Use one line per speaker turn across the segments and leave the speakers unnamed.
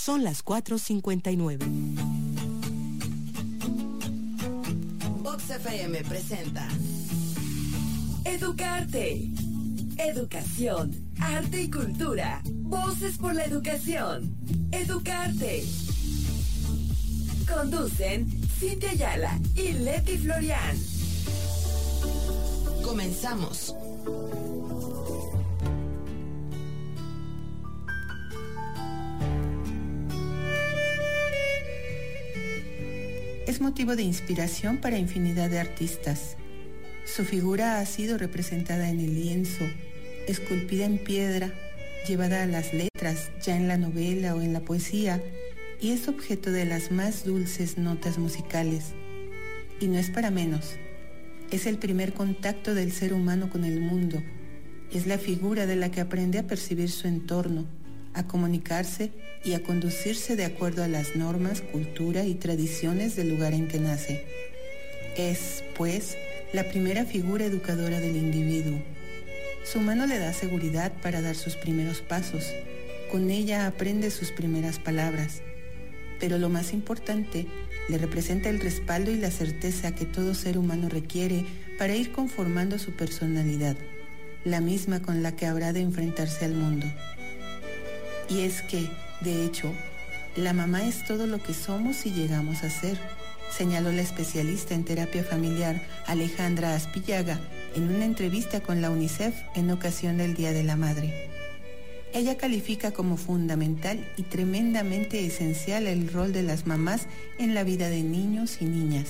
Son las 4:59.
Vox FM presenta Educarte. Educación, arte y cultura. Voces por la educación. Educarte. Conducen Cintia Ayala y Leti Florian. Comenzamos.
Es motivo de inspiración para infinidad de artistas. Su figura ha sido representada en el lienzo, esculpida en piedra, llevada a las letras, ya en la novela o en la poesía, y es objeto de las más dulces notas musicales. Y no es para menos. Es el primer contacto del ser humano con el mundo. Es la figura de la que aprende a percibir su entorno, a comunicarse y a conducirse de acuerdo a las normas, cultura y tradiciones del lugar en que nace. Es, pues, la primera figura educadora del individuo. Su mano le da seguridad para dar sus primeros pasos. Con ella aprende sus primeras palabras. Pero lo más importante, le representa el respaldo y la certeza que todo ser humano requiere para ir conformando su personalidad, la misma con la que habrá de enfrentarse al mundo. Y es que, de hecho, la mamá es todo lo que somos y llegamos a ser, señaló la especialista en terapia familiar Alejandra Aspillaga en una entrevista con la UNICEF en ocasión del Día de la Madre. Ella califica como fundamental y tremendamente esencial el rol de las mamás en la vida de niños y niñas.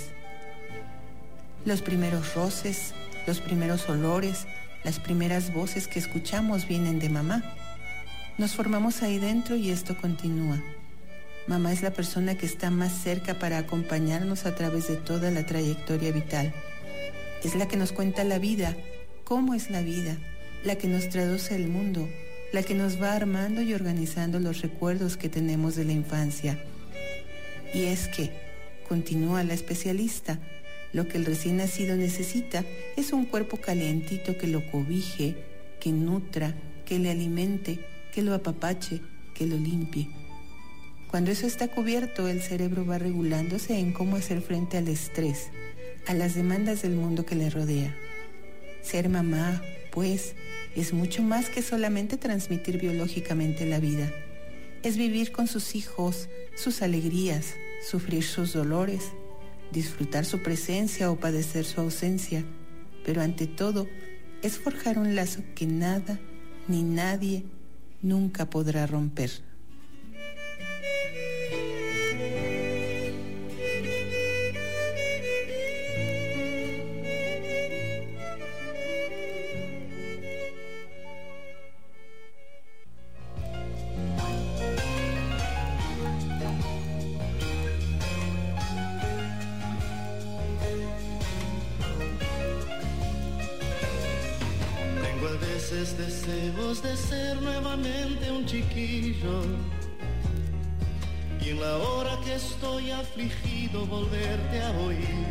Los primeros roces, los primeros olores, las primeras voces que escuchamos vienen de mamá. Nos formamos ahí dentro y esto continúa. Mamá es la persona que está más cerca para acompañarnos a través de toda la trayectoria vital. Es la que nos cuenta la vida, cómo es la vida, la que nos traduce el mundo, la que nos va armando y organizando los recuerdos que tenemos de la infancia. Y es que, continúa la especialista, lo que el recién nacido necesita es un cuerpo calientito que lo cobije, que nutra, que le alimente, que lo apapache, que lo limpie. Cuando eso está cubierto, el cerebro va regulándose en cómo hacer frente al estrés, a las demandas del mundo que le rodea. Ser mamá, pues, es mucho más que solamente transmitir biológicamente la vida. Es vivir con sus hijos, sus alegrías, sufrir sus dolores, disfrutar su presencia o padecer su ausencia, pero ante todo, es forjar un lazo que nada ni nadie nunca podrá romper.
Deseos de ser nuevamente un chiquillo y en la hora que estoy afligido volverte a oír,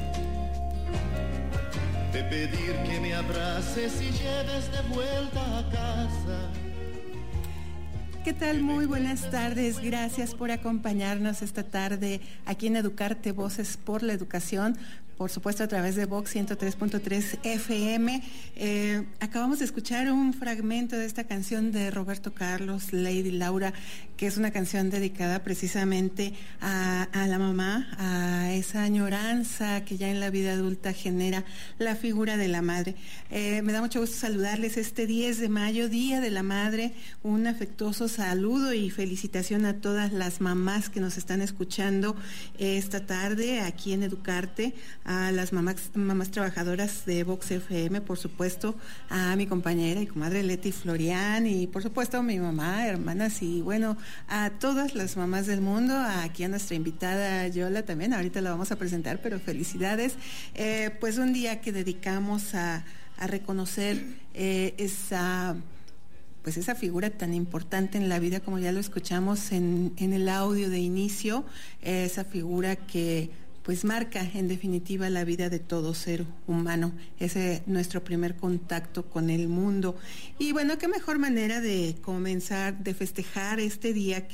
de pedir que me abraces y lleves de vuelta a casa.
¿Qué tal? Muy buenas tardes. Gracias por acompañarnos esta tarde aquí en Educarte, Voces por la Educación. Por supuesto, a través de Vox 103.3 FM. Acabamos de escuchar un fragmento de esta canción de Roberto Carlos, Lady Laura, que es una canción dedicada precisamente a la mamá, a esa añoranza que ya en la vida adulta genera la figura de la madre. Me da mucho gusto saludarles este 10 de mayo, Día de la Madre. Un afectuoso saludo y felicitación a todas las mamás que nos están escuchando esta tarde aquí en Educarte, a las mamás trabajadoras de Vox FM, por supuesto, a mi compañera y comadre Leti Florian y por supuesto a mi mamá, hermanas y bueno, a todas las mamás del mundo, aquí a nuestra invitada Yola también, ahorita la vamos a presentar, pero felicidades. Pues un día que dedicamos a reconocer esa figura tan importante en la vida, como ya lo escuchamos en el audio de inicio, esa figura que pues marca en definitiva la vida de todo ser humano. Ese es nuestro primer contacto con el mundo. Y bueno, qué mejor manera de comenzar, de festejar este día que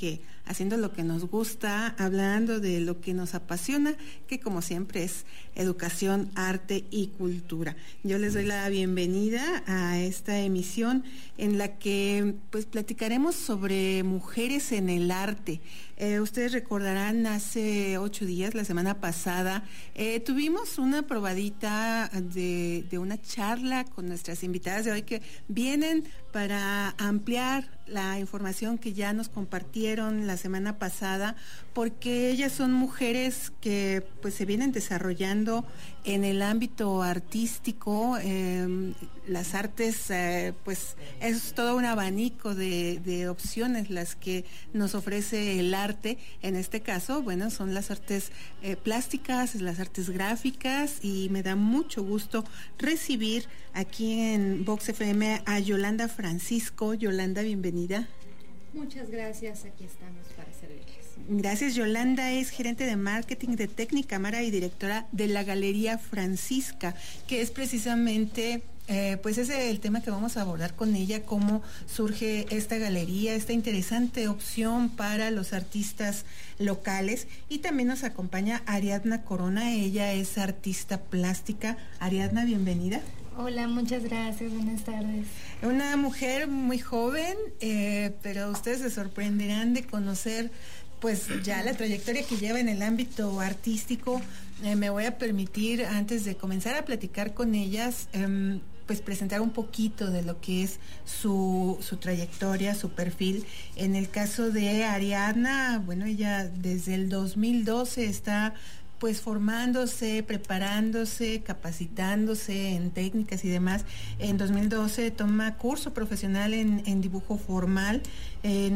haciendo lo que nos gusta, hablando de lo que nos apasiona, que como siempre es educación, arte y cultura. Yo les doy la bienvenida a esta emisión en la que pues platicaremos sobre mujeres en el arte. Ustedes recordarán, hace 8 días, la semana pasada, tuvimos una probadita de una charla con nuestras invitadas de hoy que vienen para ampliar la información que ya nos compartieron la semana pasada, porque ellas son mujeres que pues se vienen desarrollando en el ámbito artístico. Las artes pues es todo un abanico de opciones las que nos ofrece el arte. En este caso, bueno, son las artes plásticas, las artes gráficas, y me da mucho gusto recibir aquí en Vox FM a Yolanda Francisco. Yolanda, bienvenida.
Muchas gracias, aquí estamos para servirles.
Gracias. Yolanda es gerente de marketing de Tecnicámara y directora de la Galería Francisca, que es precisamente pues ese es el tema que vamos a abordar con ella, cómo surge esta galería, esta interesante opción para los artistas locales. Y también nos acompaña Ariadna Corona, ella es artista plástica. Ariadna, bienvenida.
Hola, muchas gracias, buenas tardes.
Una mujer muy joven, pero ustedes se sorprenderán de conocer pues ya la trayectoria que lleva en el ámbito artístico. Me voy a permitir, antes de comenzar a platicar con ellas, pues presentar un poquito de lo que es su trayectoria, su perfil. En el caso de Ariadna, bueno, ella desde el 2012 está pues formándose, preparándose, capacitándose en técnicas y demás. En 2012 toma curso profesional en dibujo formal. En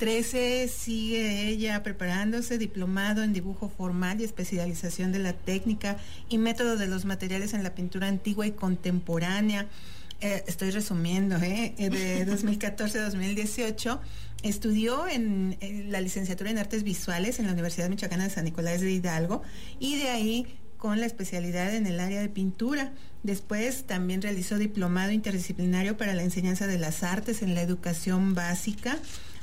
2013 sigue ella preparándose, diplomado en dibujo formal y especialización de la técnica y método de los materiales en la pintura antigua y contemporánea. Estoy resumiendo, de 2014 a 2018 estudió en la licenciatura en Artes Visuales en la Universidad Michoacana de San Nicolás de Hidalgo, y de ahí con la especialidad en el área de pintura. Después también realizó diplomado interdisciplinario para la enseñanza de las artes en la educación básica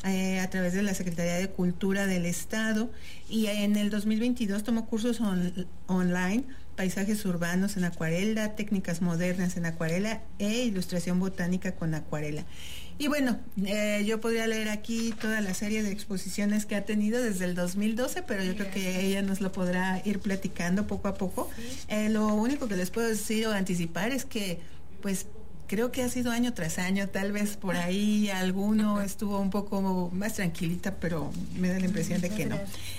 a través de la Secretaría de Cultura del Estado, y en el 2022 tomó cursos online, paisajes urbanos en acuarela, técnicas modernas en acuarela e ilustración botánica con acuarela. Y bueno, yo podría leer aquí toda la serie de exposiciones que ha tenido desde el 2012, pero yo creo que ella nos lo podrá ir platicando poco a poco. Lo único que les puedo decir o anticipar es que pues creo que ha sido año tras año, tal vez por ahí alguno estuvo un poco más tranquilita, pero me da la impresión de que no.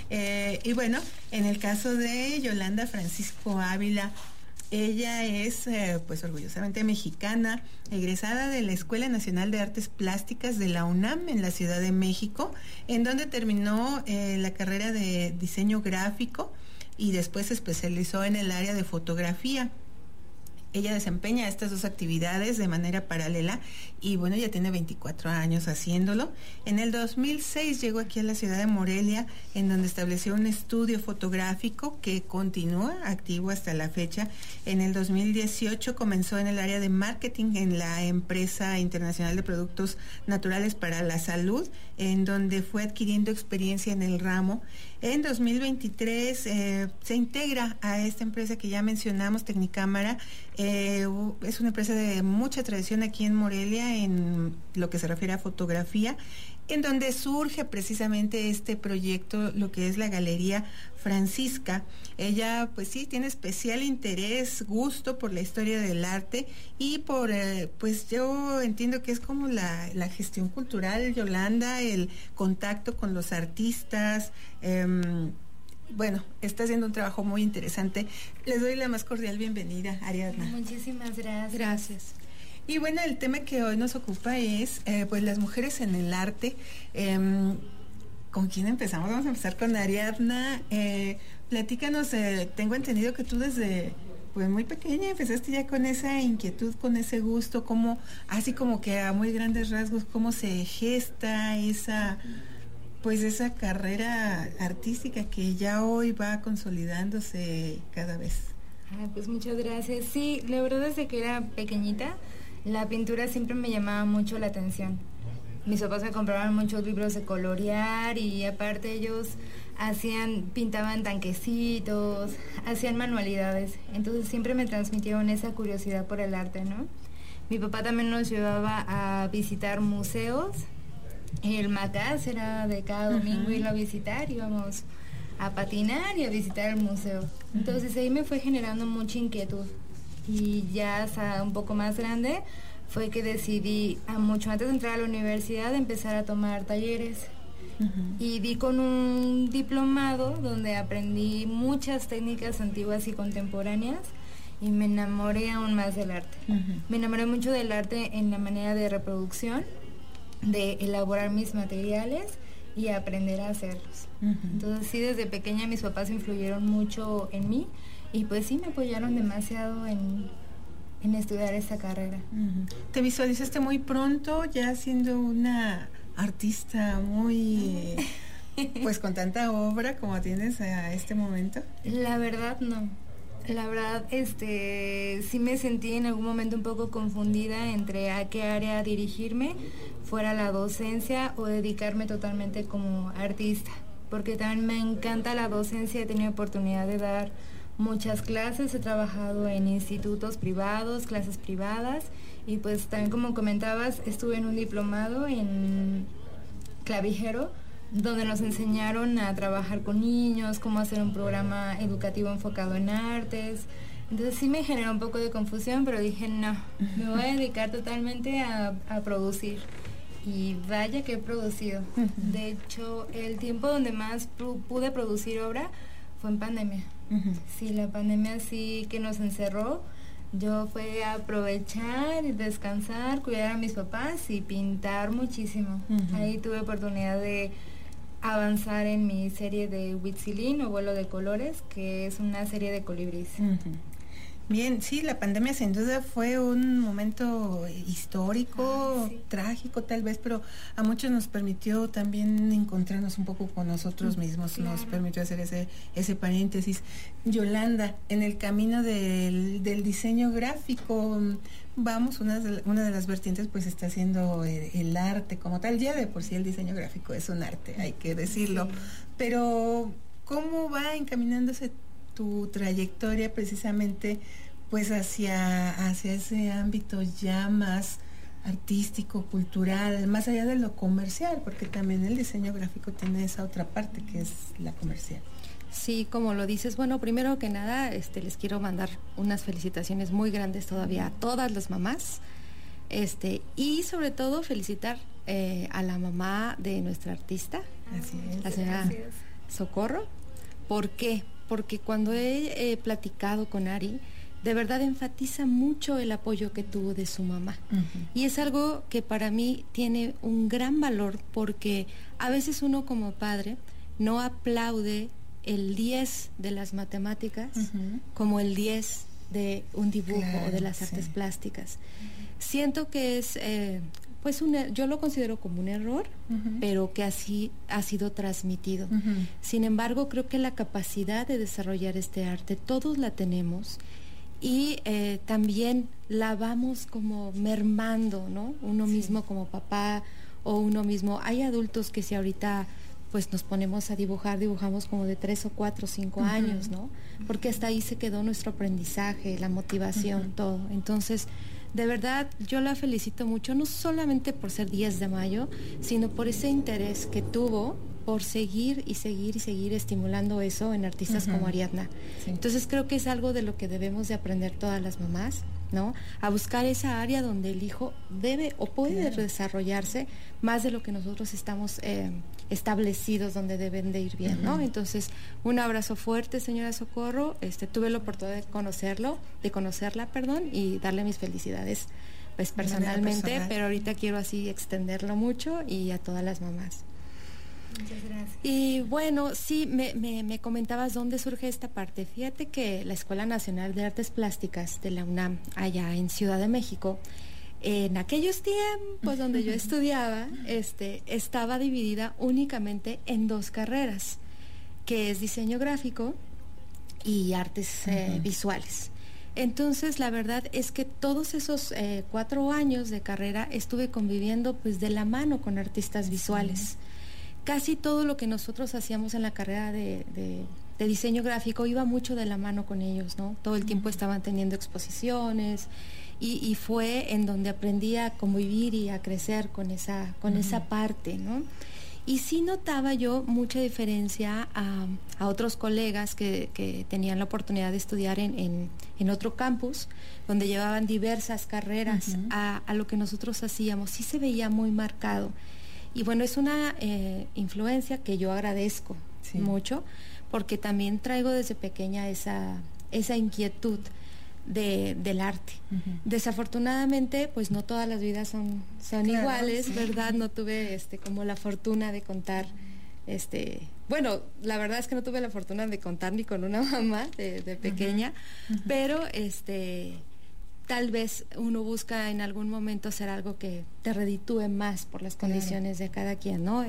Y bueno, en el caso de Yolanda Francisco Ávila, ella es pues orgullosamente mexicana, egresada de la Escuela Nacional de Artes Plásticas de la UNAM en la Ciudad de México, en donde terminó la carrera de diseño gráfico y después se especializó en el área de fotografía. Ella desempeña estas dos actividades de manera paralela y bueno, ya tiene 24 años haciéndolo. En el 2006 llegó aquí a la ciudad de Morelia, en donde estableció un estudio fotográfico que continúa activo hasta la fecha. En el 2018 comenzó en el área de marketing en la empresa internacional de productos naturales para la salud, en donde fue adquiriendo experiencia en el ramo. En 2023 se integra a esta empresa que ya mencionamos, Tecnicámara. Es una empresa de mucha tradición aquí en Morelia en lo que se refiere a fotografía, en donde surge precisamente este proyecto, lo que es la Galería Francisca. Ella pues sí tiene especial interés, gusto por la historia del arte y por pues yo entiendo que es como la gestión cultural, Yolanda, el contacto con los artistas. Bueno, está haciendo un trabajo muy interesante. Les doy la más cordial bienvenida, Ariadna.
Muchísimas gracias.
Gracias. Y bueno, el tema que hoy nos ocupa es pues las mujeres en el arte. ¿Con quién empezamos? Vamos a empezar con Ariadna. Platícanos, tengo entendido que tú desde pues muy pequeña empezaste ya con esa inquietud, con ese gusto, como así como que a muy grandes rasgos, cómo se gesta esa carrera artística que ya hoy va consolidándose cada vez.
Pues muchas gracias. Sí, la verdad desde que era pequeñita la pintura siempre me llamaba mucho la atención. mis papás me compraban muchos libros de colorear y aparte ellos pintaban tanquecitos, hacían manualidades, entonces siempre me transmitieron esa curiosidad por el arte, ¿no? Mi papá también nos llevaba a visitar museos, el Macás era de cada domingo irlo a visitar, íbamos a patinar y a visitar el museo, entonces ahí me fue generando mucha inquietud y ya hasta un poco más grande fue que decidí, mucho antes de entrar a la universidad, empezar a tomar talleres. Y di con un diplomado donde aprendí muchas técnicas antiguas y contemporáneas y me enamoré aún más del arte. Me enamoré mucho del arte en la manera de reproducción, de elaborar mis materiales y aprender a hacerlos. Entonces sí, desde pequeña mis papás influyeron mucho en mí y pues sí me apoyaron demasiado en estudiar esta carrera.
¿Te visualizaste muy pronto ya siendo una artista muy, pues con tanta obra como tienes a este momento?
La verdad no. La verdad, sí me sentí en algún momento un poco confundida entre a qué área dirigirme, fuera la docencia o dedicarme totalmente como artista, porque también me encanta la docencia, he tenido oportunidad de dar muchas clases, he trabajado en institutos privados, clases privadas y pues también como comentabas estuve en un diplomado en clavijero donde nos enseñaron a trabajar con niños, cómo hacer un programa educativo enfocado en artes. Entonces sí me generó un poco de confusión, pero dije no, me voy a dedicar totalmente a producir. Y vaya que he producido. De hecho, el tiempo donde más pude producir obra fue en pandemia. Sí, la pandemia sí que nos encerró. Yo fui a aprovechar, descansar, cuidar a mis papás y pintar muchísimo. Ahí tuve oportunidad de avanzar en mi serie de Huitzilín o Vuelo de Colores, que es una serie de colibríes.
Bien, sí, la pandemia sin duda fue un momento histórico, trágico tal vez, pero a muchos nos permitió también encontrarnos un poco con nosotros mismos, nos permitió hacer ese paréntesis. Yolanda, en el camino del diseño gráfico, vamos, una de las vertientes pues está siendo el arte como tal, ya de por sí el diseño gráfico es un arte, hay que decirlo, pero ¿cómo va encaminándose tu trayectoria precisamente pues hacia ese ámbito ya más artístico, cultural, más allá de lo comercial, porque también el diseño gráfico tiene esa otra parte que es la comercial?
Sí, como lo dices, bueno, primero que nada, les quiero mandar unas felicitaciones muy grandes todavía a todas las mamás, y sobre todo felicitar a la mamá de nuestra artista, la señora Socorro. ¿Por qué? Porque cuando he platicado con Ari, de verdad enfatiza mucho el apoyo que tuvo de su mamá. Y es algo que para mí tiene un gran valor, porque a veces uno como padre no aplaude el 10 de las matemáticas como el 10 de un dibujo o de las artes plásticas. Siento que es... pues yo lo considero como un error, pero que así ha sido transmitido. Sin embargo, creo que la capacidad de desarrollar este arte, todos la tenemos, y también la vamos como mermando, ¿no? Uno mismo como papá, o uno mismo. Hay adultos que si ahorita pues nos ponemos a dibujamos como de 3 o 4 o 5 años, ¿no? Porque hasta ahí se quedó nuestro aprendizaje, la motivación, todo. Entonces, de verdad, yo la felicito mucho, no solamente por ser 10 de mayo, sino por ese interés que tuvo por seguir estimulando eso en artistas como Ariadna. Entonces creo que es algo de lo que debemos de aprender todas las mamás, ¿no? A buscar esa área donde el hijo debe o puede desarrollarse más de lo que nosotros estamos establecidos donde deben de ir bien, ¿no? Entonces, un abrazo fuerte, señora Socorro. Tuve la oportunidad de conocerla, y darle mis felicidades pues personalmente, pero ahorita quiero así extenderlo mucho y a todas las mamás.
Muchas gracias.
Y bueno, sí, me comentabas dónde surge esta parte. Fíjate que la Escuela Nacional de Artes Plásticas de la UNAM, allá en Ciudad de México, en aquellos tiempos donde yo estudiaba, estaba dividida únicamente en 2 carreras, que es diseño gráfico y artes visuales. Entonces, la verdad es que todos esos 4 años de carrera estuve conviviendo pues de la mano con artistas visuales. Casi todo lo que nosotros hacíamos en la carrera de diseño gráfico iba mucho de la mano con ellos, ¿no? Todo el tiempo estaban teniendo exposiciones y fue en donde aprendí a convivir y a crecer con esa parte, ¿no? Y sí notaba yo mucha diferencia a otros colegas que tenían la oportunidad de estudiar en otro campus, donde llevaban diversas carreras a lo que nosotros hacíamos. Sí se veía muy marcado. Y bueno, es una influencia que yo agradezco mucho, porque también traigo desde pequeña esa inquietud del arte. Desafortunadamente, pues no todas las vidas son iguales, ¿verdad? No tuve como la fortuna de contar, bueno, la verdad es que no tuve la fortuna de contar ni con una mamá de pequeña, pero tal vez uno busca en algún momento hacer algo que te reditúe más por las condiciones de cada quien, ¿no?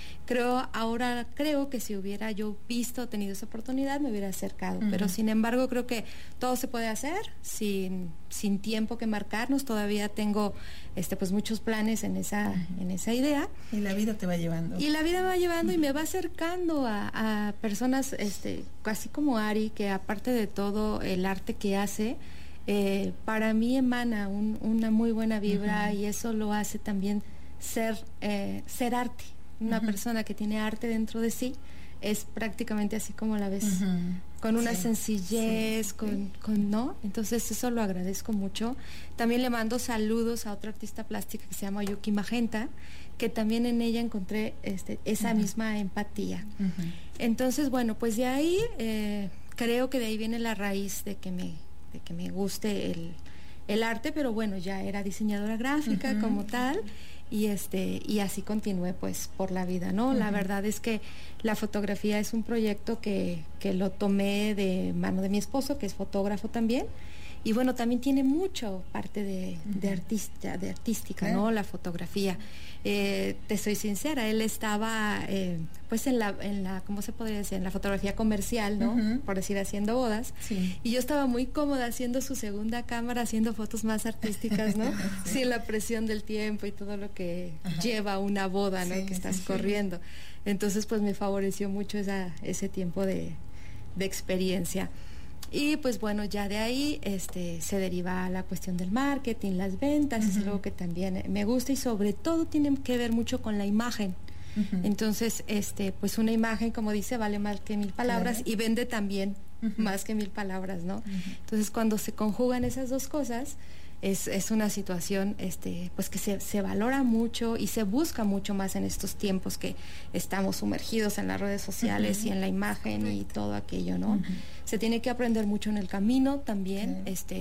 Creo que si hubiera yo tenido esa oportunidad, me hubiera acercado, pero sin embargo creo que todo se puede hacer sin tiempo que marcarnos. Todavía tengo pues muchos planes en esa idea.
Y la vida te va llevando.
Y la vida va llevando y me va acercando a personas casi como Ari, que aparte de todo el arte que hace, para mí emana una muy buena vibra, y eso lo hace también ser arte. Una persona que tiene arte dentro de sí es prácticamente así como la ves, con una sencillez, ¿no? Entonces eso lo agradezco mucho. También le mando saludos a otra artista plástica que se llama Yuki Magenta, que también en ella encontré esa misma empatía. Entonces, bueno, pues de ahí creo que de ahí viene la raíz de que me guste el arte, pero bueno, ya era diseñadora gráfica como tal, y así continué pues por la vida, ¿no? La verdad es que la fotografía es un proyecto que lo tomé de mano de mi esposo, que es fotógrafo también, y bueno, también tiene mucho parte de artística, ¿no? La fotografía. Te soy sincera, él estaba pues en la ¿cómo se podría decir? En la fotografía comercial, ¿no? Por decir, haciendo bodas. Y yo estaba muy cómoda haciendo su segunda cámara, haciendo fotos más artísticas, ¿no? Sin la presión del tiempo y todo lo que lleva una boda, ¿no? Que estás corriendo. Entonces, pues me favoreció mucho ese tiempo de experiencia. Y pues bueno, ya de ahí se deriva la cuestión del marketing, las ventas, es algo que también me gusta, y sobre todo tiene que ver mucho con la imagen. Entonces, pues una imagen, como dice, vale más que 1000 palabras, y vende también más que 1000 palabras, ¿no? Entonces, cuando se conjugan esas dos cosas, es una situación pues que se valora mucho y se busca mucho más en estos tiempos que estamos sumergidos en las redes sociales y en la imagen y todo aquello, ¿no? Se tiene que aprender mucho en el camino también.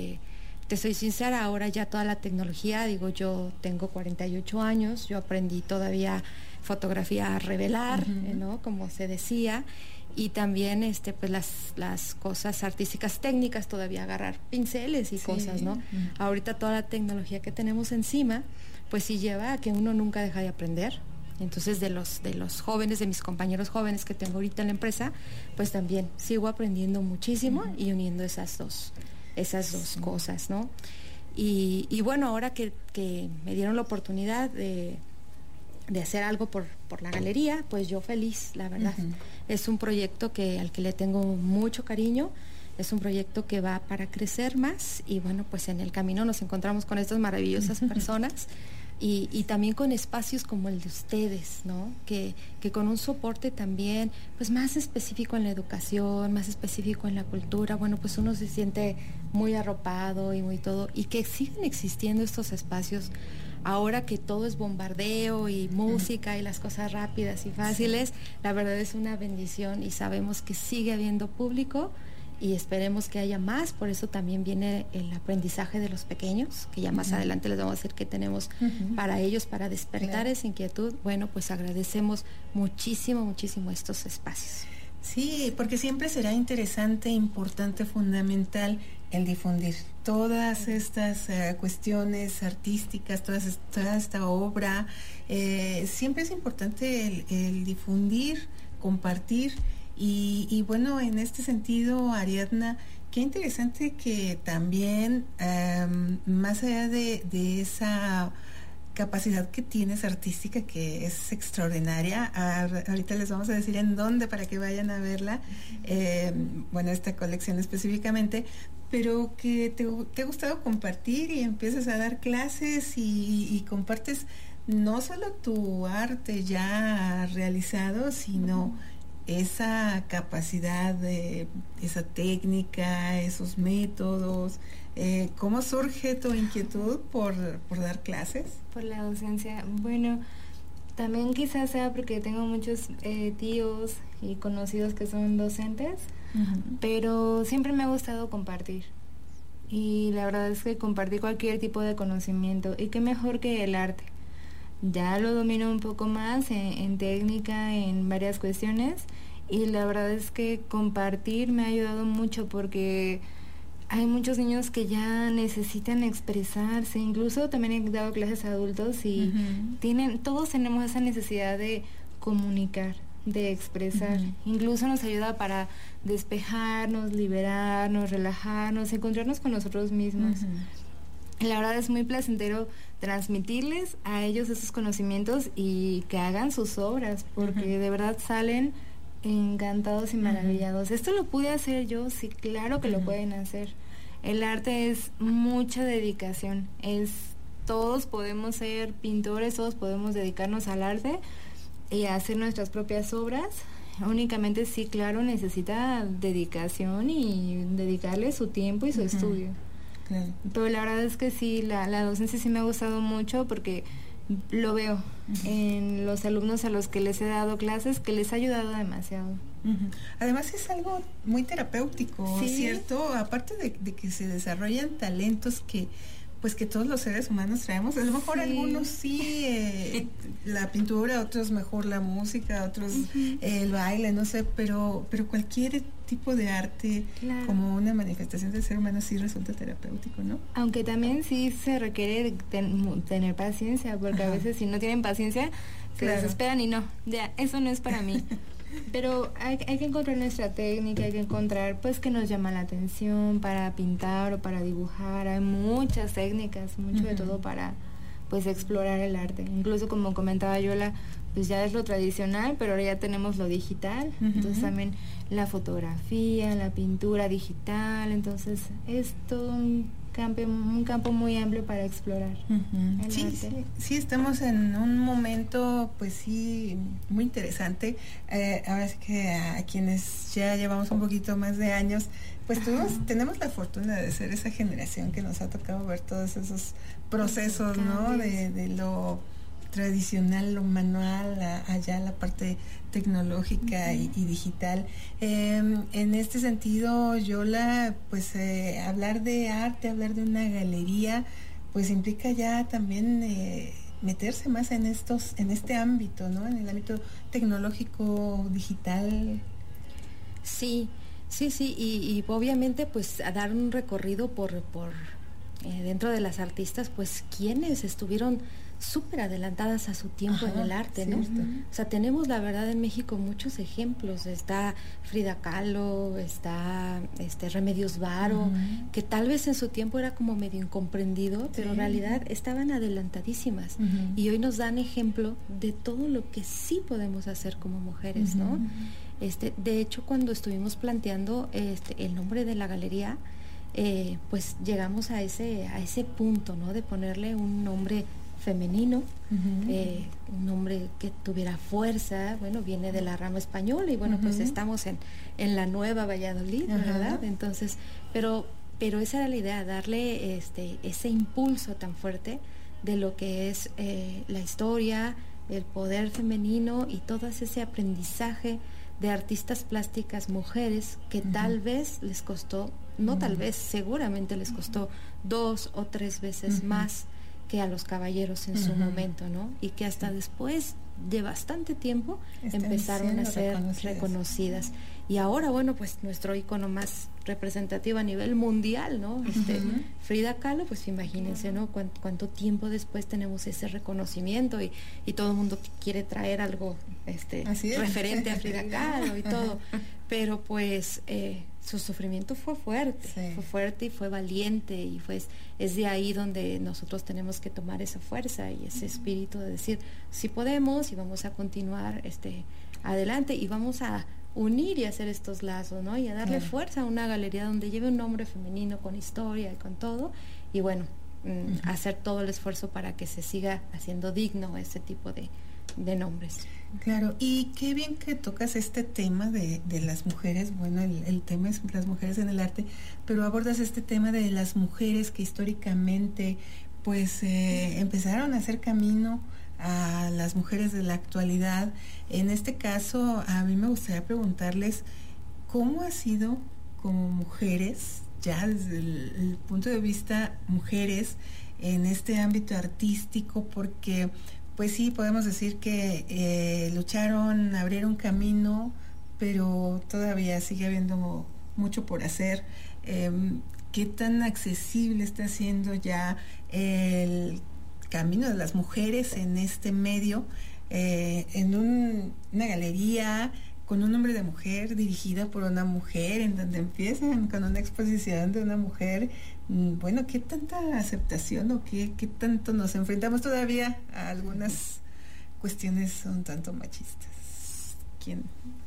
Te soy sincera, ahora ya toda la tecnología, digo, yo tengo 48 años, yo aprendí todavía fotografía a revelar, ¿no? Como se decía, y también pues las cosas artísticas técnicas, todavía agarrar pinceles y cosas, ¿no? Ahorita toda la tecnología que tenemos encima, pues sí lleva a que uno nunca deja de aprender. Entonces de los jóvenes, de mis compañeros jóvenes que tengo ahorita en la empresa, pues también sigo aprendiendo muchísimo y uniendo esas dos cosas, ¿no? Y bueno, ahora que me dieron la oportunidad de hacer algo por la galería, pues yo feliz, la verdad. Es un proyecto al que le tengo mucho cariño, es un proyecto que va para crecer más, y bueno, pues en el camino nos encontramos con estas maravillosas personas y también con espacios como el de ustedes, ¿no? Que con un soporte también pues más específico en la educación, más específico en la cultura, bueno, pues uno se siente muy arropado y muy todo, y que siguen existiendo estos espacios. Ahora que todo es bombardeo y música y las cosas rápidas y fáciles, la verdad es una bendición, y sabemos que sigue habiendo público y esperemos que haya más. Por eso también viene el aprendizaje de los pequeños, que ya más adelante les vamos a decir que tenemos para ellos, para despertar esa inquietud. Bueno, pues agradecemos muchísimo estos espacios.
Sí, porque siempre será interesante, importante, fundamental el difundir todas estas cuestiones artísticas, toda esta obra. Siempre es importante el difundir, compartir, y bueno, en este sentido, Ariadna, qué interesante que también, más allá de esa capacidad que tienes artística, que es extraordinaria, ahorita les vamos a decir en dónde para que vayan a verla, bueno, esta colección específicamente, pero que te ha gustado compartir y empiezas a dar clases y compartes no solo tu arte ya realizado, sino esa capacidad, esa técnica, esos métodos. ¿Cómo surge tu inquietud por dar clases?
Por la docencia. Bueno, también quizás sea porque tengo muchos tíos y conocidos que son docentes, pero siempre me ha gustado compartir. Y la verdad es que compartir cualquier tipo de conocimiento, y qué mejor que el arte. Ya lo domino un poco más en técnica, en varias cuestiones, y la verdad es que compartir me ha ayudado mucho porque hay muchos niños que ya necesitan expresarse. Incluso también he dado clases a adultos y todos tenemos esa necesidad de comunicar, de expresar. Incluso nos ayuda para despejarnos, liberarnos, relajarnos, encontrarnos con nosotros mismos. La verdad es muy placentero transmitirles a ellos esos conocimientos y que hagan sus obras, porque de verdad salen encantados y maravillados. ¿Esto lo pude hacer yo? Sí, claro que lo pueden hacer. El arte es mucha dedicación. Todos podemos ser pintores, todos podemos dedicarnos al arte y hacer nuestras propias obras. Únicamente, sí, claro, necesita dedicación y dedicarle su tiempo y su estudio. Claro. Pero la verdad es que sí, la docencia sí me ha gustado mucho porque lo veo en los alumnos a los que les he dado clases, que les ha ayudado demasiado.
Además es algo muy terapéutico, ¿sí? ¿Cierto? Aparte de que se desarrollan talentos que pues que todos los seres humanos traemos, a lo mejor algunos sí, la pintura, otros mejor la música, otros el baile, no sé, pero cualquier tipo de arte, claro, como una manifestación del ser humano, sí resulta terapéutico, ¿no?
Aunque también sí se requiere tener paciencia, porque a veces si no tienen paciencia se desesperan y no, ya, eso no es para mí. Pero hay que encontrar nuestra técnica, hay que encontrar pues que nos llama la atención para pintar o para dibujar. Hay muchas técnicas, mucho de todo para pues explorar el arte. Incluso como comentaba Yola, pues ya es lo tradicional, pero ahora ya tenemos lo digital. Entonces también la fotografía, la pintura digital, entonces es todo un campo muy amplio para explorar.
Sí, estamos en un momento pues sí muy interesante. Ahora es que a quienes ya llevamos un poquito más de años, pues tenemos la fortuna de ser esa generación que nos ha tocado ver todos esos procesos, ¿no? De lo tradicional, lo manual, allá la parte tecnológica y digital. En este sentido, Yola, pues hablar de arte, hablar de una galería, pues implica ya también meterse más en este ámbito, ¿no? En el ámbito tecnológico, digital.
Sí, y obviamente pues a dar un recorrido por dentro de las artistas, pues quienes estuvieron súper adelantadas a su tiempo en el arte, ¿no? O sea, tenemos la verdad en México muchos ejemplos. Está Frida Kahlo, está Remedios Varo, que tal vez en su tiempo era como medio incomprendido, pero en realidad estaban adelantadísimas y hoy nos dan ejemplo de todo lo que sí podemos hacer como mujeres, ¿no? De hecho, cuando estuvimos planteando el nombre de la galería, pues llegamos a ese punto, ¿no? De ponerle un nombre femenino, un nombre que tuviera fuerza. Bueno, viene de la rama española y bueno, pues estamos en la Nueva Valladolid, ¿verdad? Entonces, pero esa era la idea, darle ese impulso tan fuerte de lo que es la historia, el poder femenino y todo ese aprendizaje de artistas plásticas mujeres que tal vez les costó, no tal vez, seguramente les costó 2 o 3 veces más que a los caballeros en su momento, ¿no? Y que hasta después de bastante tiempo empezaron a ser reconocidas. Y ahora, bueno, pues nuestro ícono más representativo a nivel mundial, ¿no? Frida Kahlo, pues imagínense, ¿no? Cuánto tiempo después tenemos ese reconocimiento y todo el mundo quiere traer algo referente a Frida Kahlo y todo. pero pues su sufrimiento fue fuerte y fue valiente, y pues es de ahí donde nosotros tenemos que tomar esa fuerza y ese espíritu de decir, sí podemos, y vamos a continuar adelante, y vamos a unir y hacer estos lazos, ¿no? Y a darle fuerza a una galería donde lleve un nombre femenino con historia y con todo, y bueno, hacer todo el esfuerzo para que se siga haciendo digno ese tipo de nombres.
Claro, y qué bien que tocas este tema de las mujeres. Bueno, el tema es las mujeres en el arte, pero abordas este tema de las mujeres que históricamente pues empezaron a hacer camino a las mujeres de la actualidad. En este caso, a mí me gustaría preguntarles cómo ha sido como mujeres, ya desde el punto de vista mujeres, en este ámbito artístico, porque pues sí, podemos decir que lucharon, abrieron camino, pero todavía sigue habiendo mucho por hacer. ¿Qué tan accesible está siendo ya el camino de las mujeres en este medio, en una galería con un nombre de mujer, dirigida por una mujer, en donde empiezan con una exposición de una mujer? Bueno, ¿qué tanta aceptación o qué tanto nos enfrentamos todavía a algunas cuestiones un tanto machistas? ¿Quién?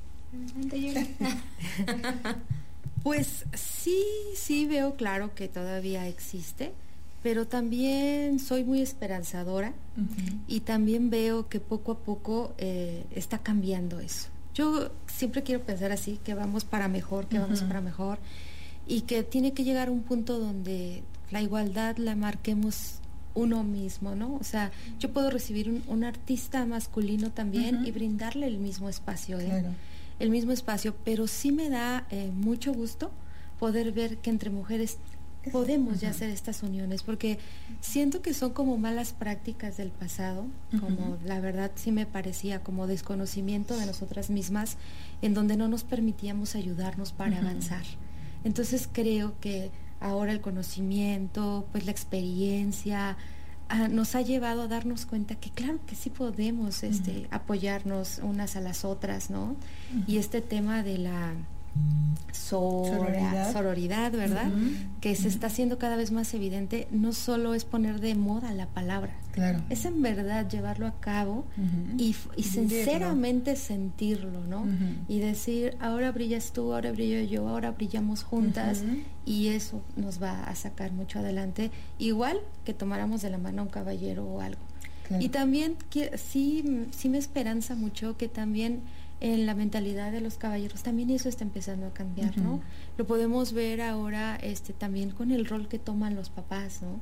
Pues sí veo claro que todavía existe, pero también soy muy esperanzadora, y también veo que poco a poco está cambiando eso. Yo siempre quiero pensar así, que vamos para mejor, y que tiene que llegar a un punto donde la igualdad la marquemos uno mismo, ¿no? O sea, yo puedo recibir un artista masculino también y brindarle el mismo espacio,
Claro.
El mismo espacio, pero sí me da mucho gusto poder ver que entre mujeres podemos ya hacer estas uniones, porque siento que son como malas prácticas del pasado, como la verdad sí me parecía como desconocimiento de nosotras mismas, en donde no nos permitíamos ayudarnos para avanzar. Entonces creo que ahora el conocimiento, pues la experiencia, nos ha llevado a darnos cuenta que claro que sí podemos apoyarnos unas a las otras, ¿no? Y este tema de la sororidad, ¿verdad? Que se está haciendo cada vez más evidente, no solo es poner de moda la palabra,
Claro.
es en verdad llevarlo a cabo y sinceramente sentirlo, ¿no? Y decir, ahora brillas tú, ahora brillo yo, ahora brillamos juntas, y eso nos va a sacar mucho adelante, igual que tomáramos de la mano a un caballero o algo.
Claro.
Y también sí me esperanza mucho que también en la mentalidad de los caballeros también eso está empezando a cambiar, ¿no? Lo podemos ver ahora también con el rol que toman los papás, ¿no?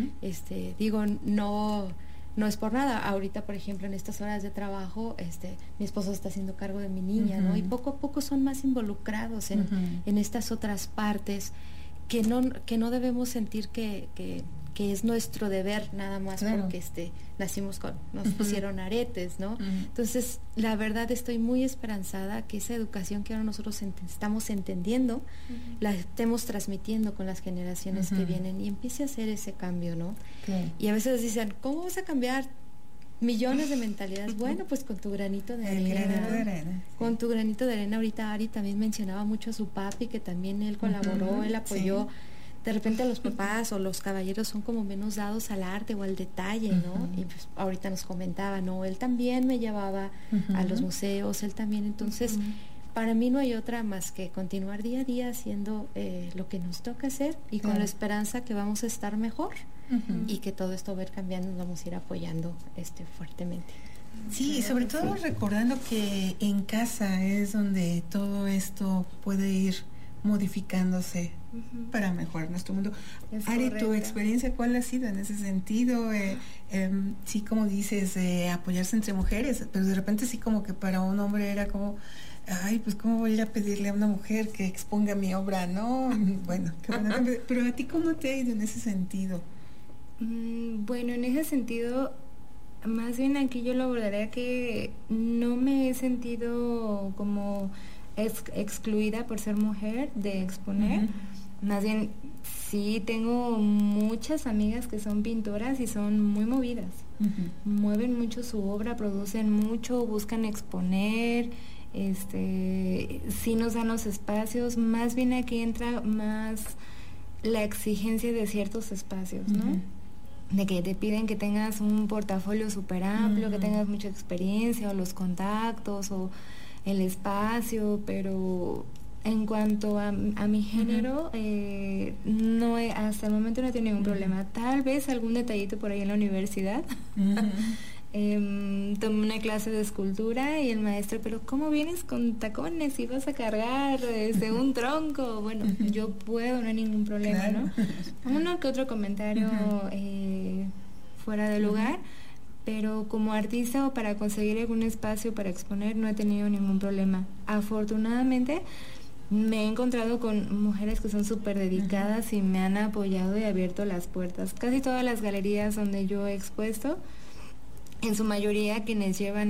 Digo, no es por nada. Ahorita, por ejemplo, en estas horas de trabajo, mi esposo está haciendo cargo de mi niña, ¿no? Y poco a poco son más involucrados en estas otras partes que no debemos sentir que es nuestro deber nada más, claro, porque nacimos nos pusieron aretes, ¿no? Entonces, la verdad estoy muy esperanzada que esa educación que ahora nosotros estamos entendiendo, la estemos transmitiendo con las generaciones que vienen, y empiece a hacer ese cambio, ¿no? Claro. Y a veces dicen, ¿cómo vas a cambiar millones de mentalidades? Bueno, pues con tu granito de arena. Con tu granito de arena. Ahorita Ari también mencionaba mucho a su papi, que también él colaboró, él apoyó. Sí. De repente los papás o los caballeros son como menos dados al arte o al detalle, ¿no? Y pues ahorita nos comentaba, ¿no? Él también me llevaba a los museos, él también. Entonces, para mí no hay otra más que continuar día a día haciendo lo que nos toca hacer, y con la esperanza que vamos a estar mejor y que todo esto va a ir cambiando, nos vamos a ir apoyando fuertemente.
Sí, y sobre todo recordando que en casa es donde todo esto puede ir modificándose para mejorar nuestro mundo. Ari, tu experiencia, ¿cuál ha sido en ese sentido? Sí, como dices, apoyarse entre mujeres, pero de repente sí como que para un hombre era como, ay, pues cómo voy a ir a pedirle a una mujer que exponga mi obra, ¿no? Bueno, qué bueno. Pero a ti, ¿cómo te ha ido en ese sentido?
Bueno, en ese sentido, más bien aquí yo lo abordaría que no me he sentido como excluida por ser mujer de exponer. Más bien, sí tengo muchas amigas que son pintoras y son muy movidas. Mueven mucho su obra, producen mucho, buscan exponer, sí nos dan los espacios, más bien aquí entra más la exigencia de ciertos espacios, ¿no? De que te piden que tengas un portafolio súper amplio, que tengas mucha experiencia, o los contactos, o el espacio, pero en cuanto a mi género, no hasta el momento no he tenido ningún problema. Tal vez algún detallito por ahí en la universidad. Tomé una clase de escultura y el maestro, pero ¿cómo vienes con tacones y vas a cargar un tronco? Bueno, yo puedo, no hay ningún problema, ¿no? Uno que otro comentario fuera de lugar, pero como artista o para conseguir algún espacio para exponer no he tenido ningún problema. Afortunadamente me he encontrado con mujeres que son súper dedicadas y me han apoyado y abierto las puertas. Casi todas las galerías donde yo he expuesto, en su mayoría quienes llevan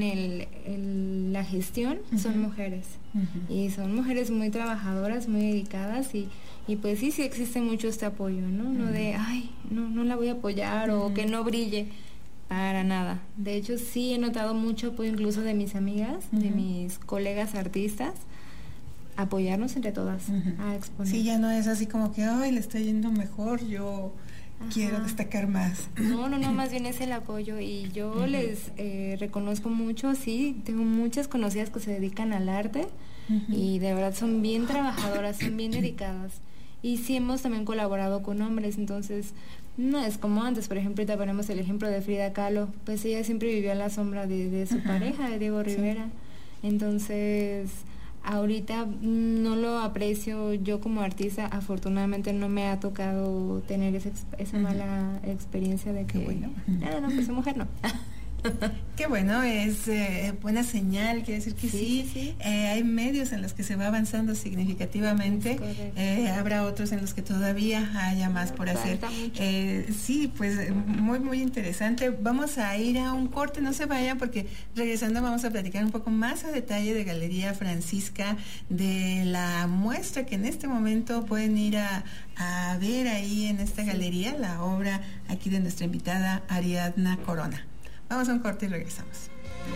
la gestión son mujeres. Y son mujeres muy trabajadoras, muy dedicadas y pues sí existe mucho este apoyo, ¿no? No de, ay, no la voy a apoyar o que no brille. Para nada. De hecho, sí he notado mucho apoyo incluso de mis amigas, de mis colegas artistas, apoyarnos entre todas a exponer.
Sí, ya no es así como que, ay, le está yendo mejor, yo quiero destacar más.
No, más bien es el apoyo y yo les reconozco mucho, sí, tengo muchas conocidas que se dedican al arte y de verdad son bien trabajadoras, son bien dedicadas. Y sí hemos también colaborado con hombres, entonces no es como antes. Por ejemplo, ahorita ponemos el ejemplo de Frida Kahlo, pues ella siempre vivió a la sombra de su pareja, de Diego Rivera. Entonces, ahorita no lo aprecio yo como artista, afortunadamente no me ha tocado tener esa mala experiencia de que, bueno, no, pues esa mujer no.
Qué bueno, es buena señal, quiere decir que sí. Hay medios en los que se va avanzando significativamente, habrá otros en los que todavía haya más por hacer. Sí, pues muy, muy interesante. Vamos a ir a un corte, no se vayan porque regresando vamos a platicar un poco más a detalle de Galería Francisca, de la muestra que en este momento pueden ir a ver ahí en esta galería, la obra aquí de nuestra invitada Ariadna Corona. Vamos a un corte y regresamos.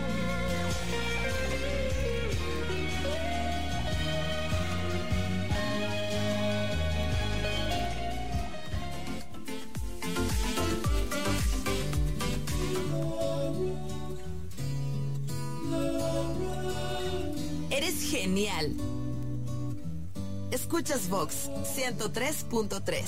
Eres genial. Escuchas Vox 103.3.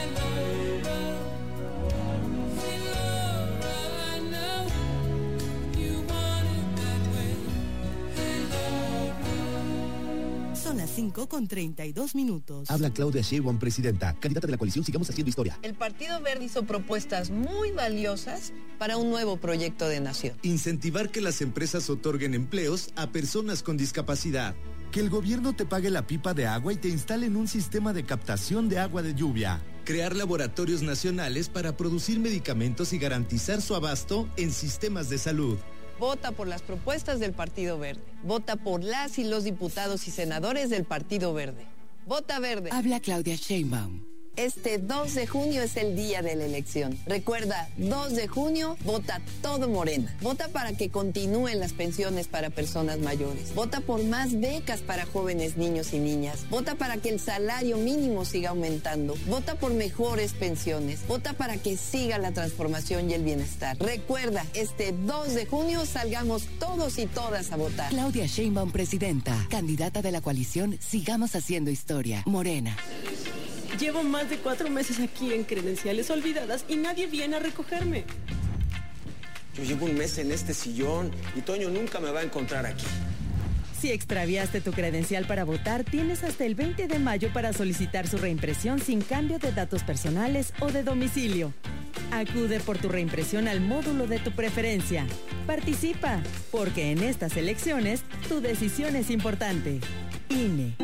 Son las 5:32.
Habla Claudia Sheinbaum, presidenta, candidata de la coalición Sigamos Haciendo Historia.
El Partido Verde hizo propuestas muy valiosas para un nuevo proyecto de nación.
Incentivar que las empresas otorguen empleos a personas con discapacidad.
Que el gobierno te pague la pipa de agua y te instalen un sistema de captación de agua de lluvia.
Crear laboratorios nacionales para producir medicamentos y garantizar su abasto en sistemas de salud.
Vota por las propuestas del Partido Verde. Vota por las y los diputados y senadores del Partido Verde. Vota verde.
Habla Claudia Sheinbaum.
Este 2 de junio es el día de la elección. Recuerda, 2 de junio, vota todo Morena. Vota para que continúen las pensiones para personas mayores. Vota por más becas para jóvenes, niños y niñas. Vota para que el salario mínimo siga aumentando. Vota por mejores pensiones. Vota para que siga la transformación y el bienestar. Recuerda, este 2 de junio salgamos todos y todas a votar.
Claudia Sheinbaum, presidenta, candidata de la coalición Sigamos Haciendo Historia, Morena.
Llevo más de 4 meses aquí en Credenciales Olvidadas y nadie viene a recogerme.
Yo llevo un mes en este sillón y Toño nunca me va a encontrar aquí.
Si extraviaste tu credencial para votar, tienes hasta el 20 de mayo para solicitar su reimpresión sin cambio de datos personales o de domicilio. Acude por tu reimpresión al módulo de tu preferencia. Participa, porque en estas elecciones tu decisión es importante. INE.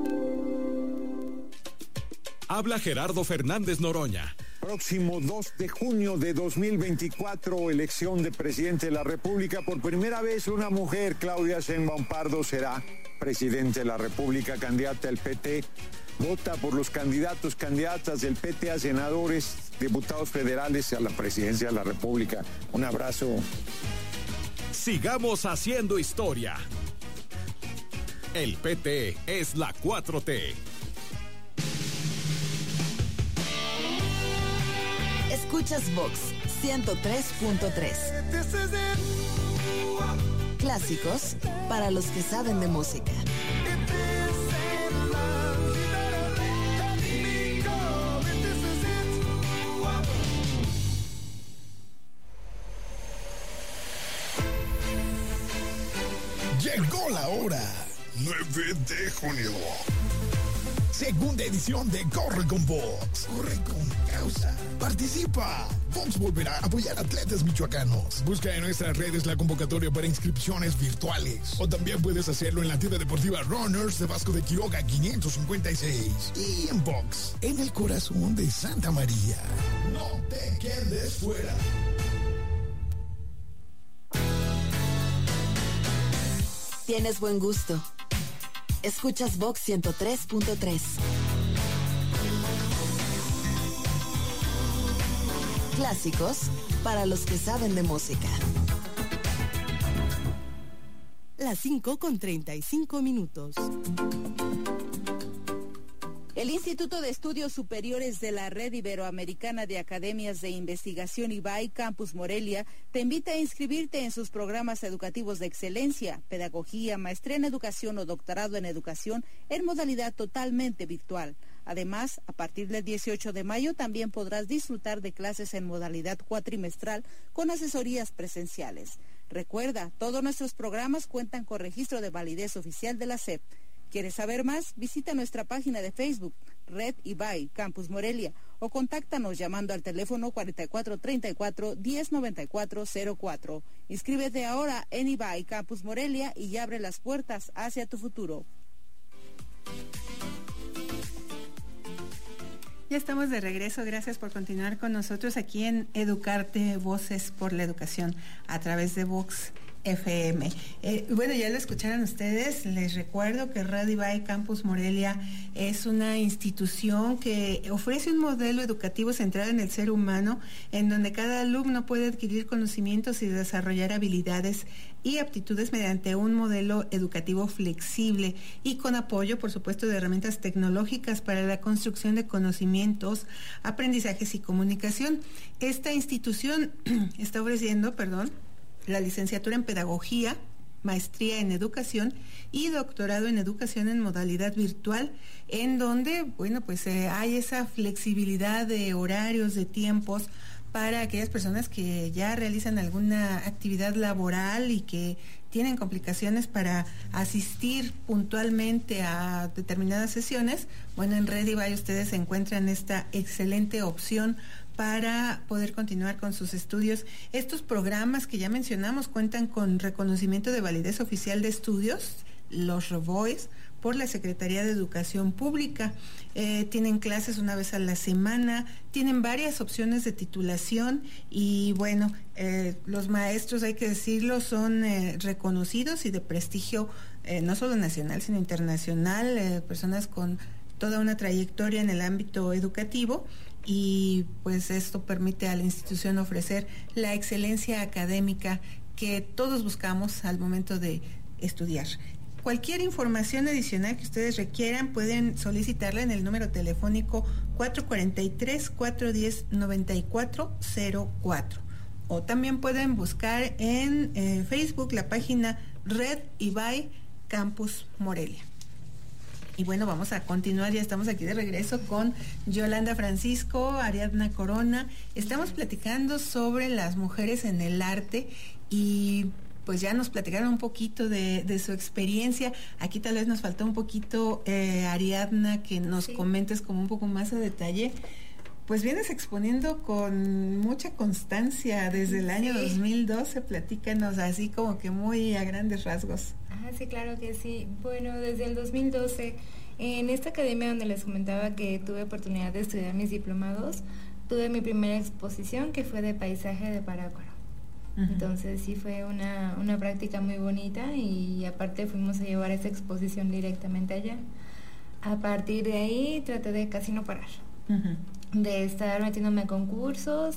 Habla Gerardo Fernández Noroña.
Próximo 2 de junio de 2024, elección de presidente de la República. Por primera vez una mujer, Claudia Sheinbaum Pardo, será presidente de la República, candidata del PT. Vota por los candidatos, candidatas del PT a senadores, diputados federales a la presidencia de la República. Un abrazo.
Sigamos haciendo historia. El PT es la 4T.
Escuchas Vox 103.3. Clásicos para los que saben de música.
Llegó la hora. 9 de junio. Segunda edición de Corre con Vox. Corre con causa. Participa. Vox volverá a apoyar a atletas michoacanos. Busca en nuestras redes la convocatoria para inscripciones virtuales. O también puedes hacerlo en la tienda deportiva Runners de Vasco de Quiroga 556. Y en Vox, en el corazón de Santa María. No te quedes fuera.
Tienes buen gusto. Escuchas Vox 103.3. Clásicos para los que saben de música. Las 5:35.
El Instituto de Estudios Superiores de la Red Iberoamericana de Academias de Investigación IBAI Campus Morelia te invita a inscribirte en sus programas educativos de excelencia, pedagogía, maestría en educación o doctorado en educación en modalidad totalmente virtual. Además, a partir del 18 de mayo también podrás disfrutar de clases en modalidad cuatrimestral con asesorías presenciales. Recuerda, todos nuestros programas cuentan con registro de validez oficial de la SEP. ¿Quieres saber más? Visita nuestra página de Facebook, Red IBAI Campus Morelia, o contáctanos llamando al teléfono 4434-109404. Inscríbete ahora en IBAI Campus Morelia y abre las puertas hacia tu futuro.
Ya estamos de regreso, gracias por continuar con nosotros aquí en Educarte, Voces por la Educación, a través de Vox FM. Bueno, ya lo escucharon ustedes, les recuerdo que Radio IBAI Campus Morelia es una institución que ofrece un modelo educativo centrado en el ser humano, en donde cada alumno puede adquirir conocimientos y desarrollar habilidades y aptitudes mediante un modelo educativo flexible y con apoyo, por supuesto, de herramientas tecnológicas para la construcción de conocimientos, aprendizajes y comunicación. Esta institución está ofreciendo, la licenciatura en Pedagogía, maestría en Educación y doctorado en Educación en modalidad virtual, en donde, hay esa flexibilidad de horarios, de tiempos, para aquellas personas que ya realizan alguna actividad laboral y que tienen complicaciones para asistir puntualmente a determinadas sesiones. Bueno, en Red IBAI ustedes encuentran esta excelente opción para poder continuar con sus estudios. Estos programas que ya mencionamos cuentan con reconocimiento de validez oficial de estudios, los REVOES, por la Secretaría de Educación Pública. Tienen clases una vez a la semana, tienen varias opciones de titulación y los maestros, hay que decirlo, son reconocidos y de prestigio no solo nacional, sino internacional, personas con toda una trayectoria en el ámbito educativo. Y pues esto permite a la institución ofrecer la excelencia académica que todos buscamos al momento de estudiar. Cualquier información adicional que ustedes requieran pueden solicitarla en el número telefónico 443-410-9404 o también pueden buscar en Facebook la página Red IBAI Campus Morelia. Y bueno, vamos a continuar, ya estamos aquí de regreso con Yolanda Francisco, Ariadna Corona. Estamos platicando sobre las mujeres en el arte y pues ya nos platicaron un poquito de su experiencia. Aquí tal vez nos faltó un poquito, Ariadna, que nos comentes como un poco más a detalle. Pues vienes exponiendo con mucha constancia desde el año 2012, platícanos así como que muy a grandes rasgos.
Sí, claro que sí. Bueno, desde el 2012, en esta academia donde les comentaba que tuve oportunidad de estudiar mis diplomados, tuve mi primera exposición que fue de paisaje de Parácuaro. Entonces sí fue una práctica muy bonita y aparte fuimos a llevar esa exposición directamente allá. A partir de ahí traté de casi no parar. De estar metiéndome a concursos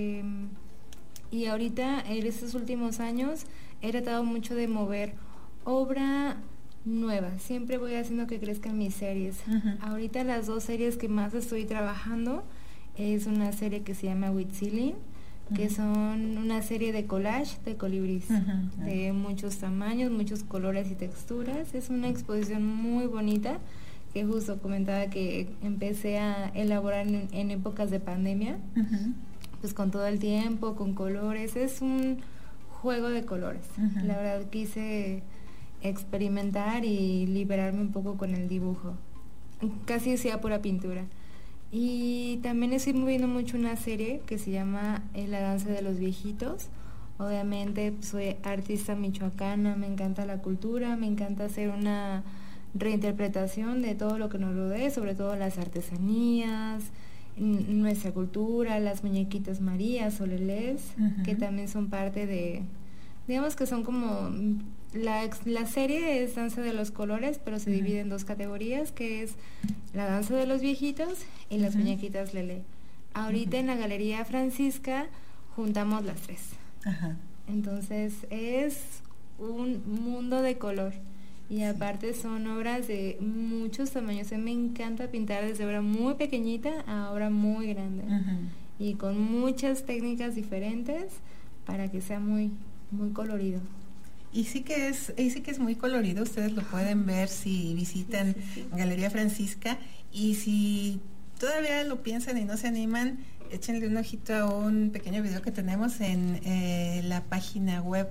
y ahorita en estos últimos años he tratado mucho de mover obra nuevas. Siempre voy haciendo que crezcan mis series. Ahorita las 2 series que más estoy trabajando es una serie que se llama Huitzilin, que son una serie de collage de colibrís, de muchos tamaños, muchos colores y texturas. Es una exposición muy bonita, que justo comentaba que empecé a elaborar en épocas de pandemia, pues con todo el tiempo, con colores. Es un juego de colores. La verdad quise experimentar y liberarme un poco con el dibujo. Casi hacía pura pintura. Y también estoy moviendo mucho una serie que se llama La danza de los viejitos. Obviamente soy artista michoacana, me encanta la cultura, me encanta hacer una reinterpretación de todo lo que nos rodea, sobre todo las artesanías, nuestra cultura, las muñequitas Marías o Lelés, que también son parte de, digamos que son como, la serie es Danza de los Colores, pero se divide en 2 categorías, que es la danza de los viejitos y las muñequitas Lelé. Ahorita en la Galería Francisca juntamos las 3. Entonces es un mundo de color. Y aparte son obras de muchos tamaños. A mí me encanta pintar desde obra muy pequeñita a obra muy grande. Y con muchas técnicas diferentes para que sea muy, muy colorido.
Y sí que es muy colorido. Ustedes lo pueden ver si visitan Galería Francisca. Y si todavía lo piensan y no se animan, échenle un ojito a un pequeño video que tenemos en la página web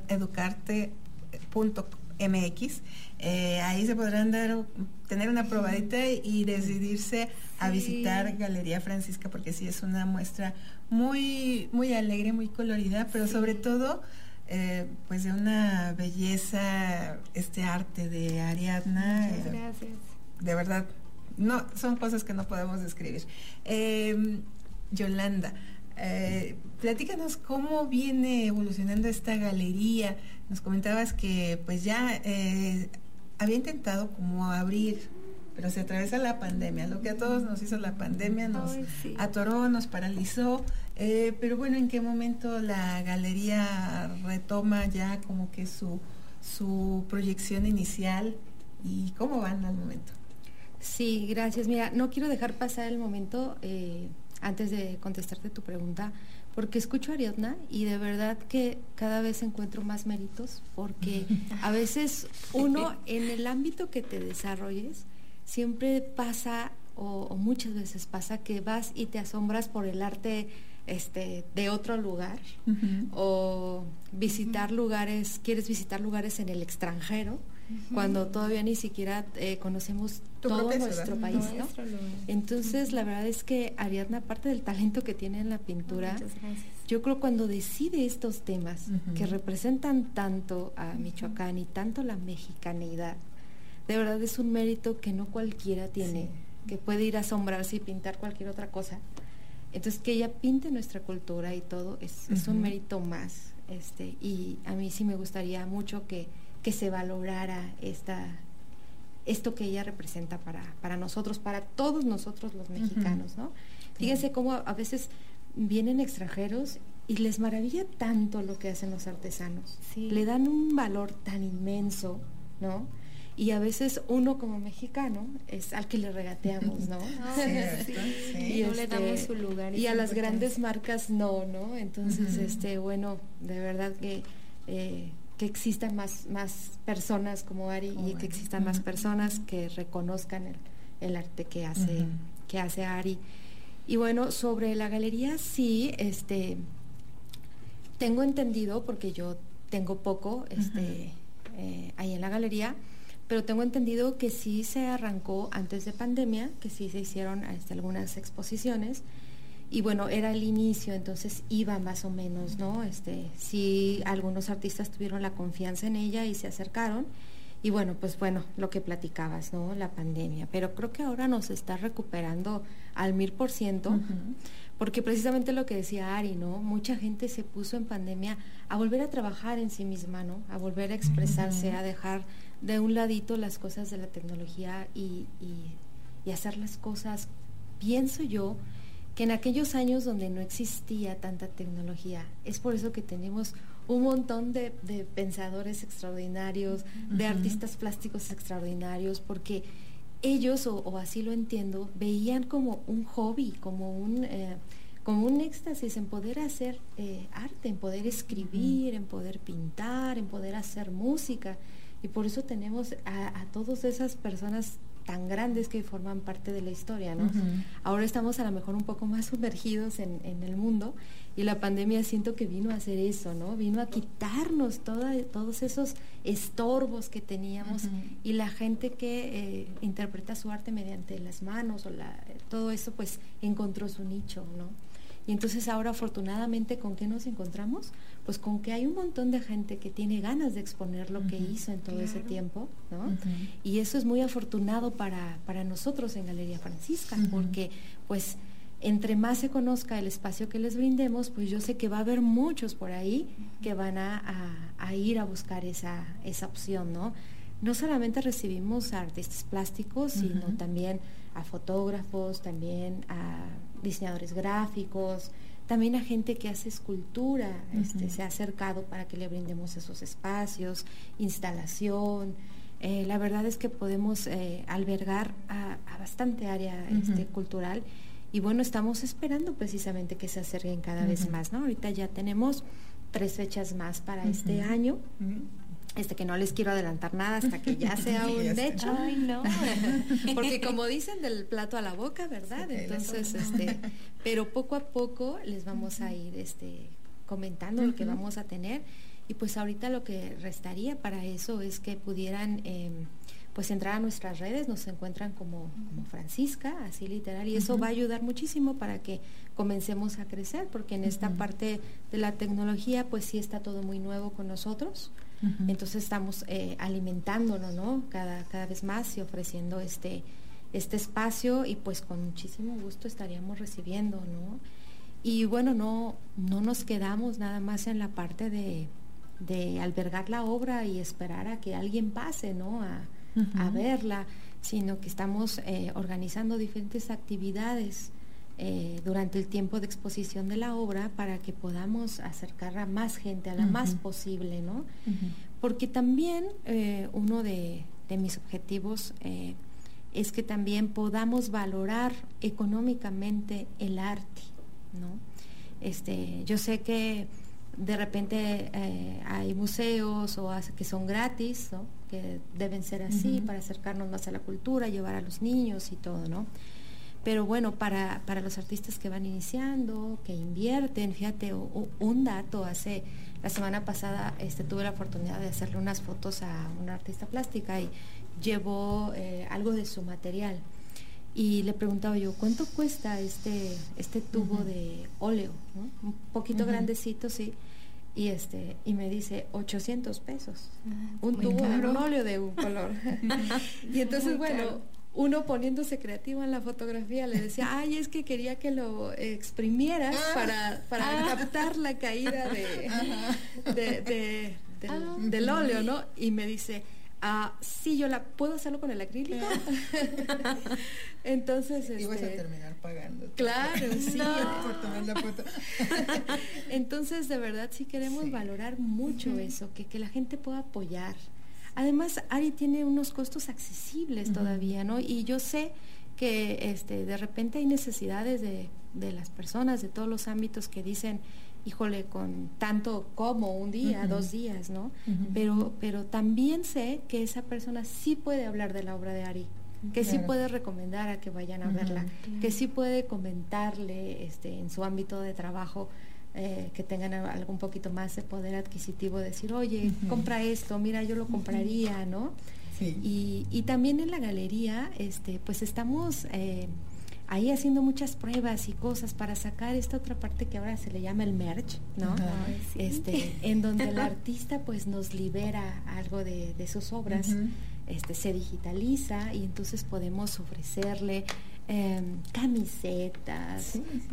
educarte.mx. Ahí se podrán tener una probadita y decidirse a visitar Galería Francisca, porque sí es una muestra muy, muy alegre, muy colorida, pero sobre todo pues de una belleza, este arte de Ariadna.
Muchas gracias.
De verdad, no, son cosas que no podemos describir. Yolanda, platícanos cómo viene evolucionando esta galería. Nos comentabas que pues ya había intentado como abrir, pero se atraviesa la pandemia. Lo que a todos nos hizo la pandemia nos atoró, nos paralizó. Pero bueno, ¿en qué momento la galería retoma ya como que su proyección inicial y cómo van al momento?
Sí, gracias. Mira, no quiero dejar pasar el momento antes de contestarte tu pregunta, porque escucho a Ariadna y de verdad que cada vez encuentro más méritos, porque a veces uno en el ámbito que te desarrolles siempre pasa, o muchas veces pasa, que vas y te asombras por el arte de otro lugar, o visitar lugares, quieres visitar lugares en el extranjero, cuando todavía ni siquiera conocemos todo nuestro país, ¿no? Entonces la verdad es que Ariadna, aparte del talento que tiene en la pintura, yo creo cuando decide estos temas que representan tanto a Michoacán y tanto la mexicanidad, de verdad es un mérito que no cualquiera tiene, que puede ir a asombrarse y pintar cualquier otra cosa. Entonces que ella pinte nuestra cultura y todo es un mérito más, y a mí sí me gustaría mucho que se valorara esto que ella representa para nosotros, para todos nosotros los mexicanos, ¿no? Fíjense cómo a veces vienen extranjeros y les maravilla tanto lo que hacen los artesanos, le dan un valor tan inmenso, ¿no? Y a veces uno como mexicano es al que le regateamos, ¿no?
Y no le damos su lugar.
Y a las grandes marcas no. Entonces, bueno, de verdad que existan más personas como Ari y que existan más personas que reconozcan el arte que hace Ari. Y bueno, sobre la galería sí, tengo entendido, porque yo tengo poco ahí en la galería, pero tengo entendido que sí se arrancó antes de pandemia, que sí se hicieron algunas exposiciones. Y bueno, era el inicio, entonces iba más o menos, ¿no? Sí, algunos artistas tuvieron la confianza en ella y se acercaron. Y bueno, pues bueno, lo que platicabas, ¿no? La pandemia. Pero creo que ahora nos está recuperando al 1000%, porque precisamente lo que decía Ari, ¿no? Mucha gente se puso en pandemia a volver a trabajar en sí misma, ¿no? A volver a expresarse, a dejar de un ladito las cosas de la tecnología y hacer las cosas, pienso yo, que en aquellos años donde no existía tanta tecnología, es por eso que tenemos un montón de pensadores extraordinarios, de artistas plásticos extraordinarios, porque ellos, o así lo entiendo, veían como un hobby, como un éxtasis en poder hacer arte, en poder escribir, en poder pintar, en poder hacer música. Y por eso tenemos a todas esas personas tan grandes que forman parte de la historia, ¿no? Ahora estamos a lo mejor un poco más sumergidos en el mundo, y la pandemia siento que vino a hacer eso, ¿no? Vino a quitarnos todos esos estorbos que teníamos, y la gente que interpreta su arte mediante las manos todo eso, pues encontró su nicho, ¿no? Y entonces ahora, afortunadamente, ¿con qué nos encontramos? Pues con que hay un montón de gente que tiene ganas de exponer lo que hizo en todo ese tiempo, ¿no? Y eso es muy afortunado para nosotros en Galería Francisca, porque pues entre más se conozca el espacio que les brindemos, pues yo sé que va a haber muchos por ahí que van a ir a buscar esa opción, ¿no? No solamente recibimos a artistas plásticos, sino también a fotógrafos, también a diseñadores gráficos, también a gente que hace escultura, se ha acercado para que le brindemos esos espacios, instalación. La verdad es que podemos albergar a bastante área cultural, y bueno, estamos esperando precisamente que se acerquen cada vez más, ¿no? Ahorita ya tenemos 3 fechas más para este año. Que no les quiero adelantar nada hasta que ya sea un hecho. Ay, no. Porque como dicen, del plato a la boca, ¿verdad? Sí, entonces, pero poco a poco les vamos a ir comentando lo que vamos a tener, y pues ahorita lo que restaría para eso es que pudieran pues entrar a nuestras redes. Nos encuentran como Francisca, así literal, y eso va a ayudar muchísimo para que comencemos a crecer, porque en esta parte de la tecnología pues sí está todo muy nuevo con nosotros. Entonces estamos alimentándolo, ¿no? Cada vez más, y ofreciendo este espacio, y pues con muchísimo gusto estaríamos recibiendo, ¿no? Y bueno, no nos quedamos nada más en la parte de albergar la obra y esperar a que alguien pase, ¿no? A verla, sino que estamos organizando diferentes actividades durante el tiempo de exposición de la obra, para que podamos acercar a más gente, a la más posible, ¿no? Porque también uno de mis objetivos es que también podamos valorar económicamente el arte, ¿no? Yo sé que de repente hay museos que son gratis, ¿no? Que deben ser así para acercarnos más a la cultura, llevar a los niños y todo, ¿no? Pero bueno, para los artistas que van iniciando, que invierten, fíjate, un dato, la semana pasada tuve la oportunidad de hacerle unas fotos a una artista plástica, y llevó algo de su material, y le preguntaba yo, ¿cuánto cuesta este tubo de óleo, ¿no? Un poquito grandecito, sí, y me dice 800 pesos, un tubo de un óleo de un color. Y entonces, bueno, uno poniéndose creativo en la fotografía le decía, ay, es que quería que lo exprimieras para captar la caída del óleo, ¿no? Y me dice, sí, yo puedo hacerlo con el acrílico. Entonces,
y vas a terminar pagando.
Claro, sí.
Por tomar la foto.
Entonces, de verdad, sí queremos valorar mucho eso, que la gente pueda apoyar. Además, Ari tiene unos costos accesibles todavía, ¿no? Y yo sé que de repente hay necesidades de las personas de todos los ámbitos que dicen, híjole, con tanto como un día, 2 días, ¿no? Pero también sé que esa persona sí puede hablar de la obra de Ari, que sí puede recomendar a que vayan a verla, que sí puede comentarle en su ámbito de trabajo, que tengan algo un poquito más de poder adquisitivo, decir, oye, compra esto, mira, yo lo compraría, ¿no? Sí. Y también en la galería, pues estamos ahí haciendo muchas pruebas y cosas para sacar esta otra parte que ahora se le llama el merch, ¿no? En donde el artista pues nos libera algo de sus obras, se digitaliza, y entonces podemos ofrecerle camisetas,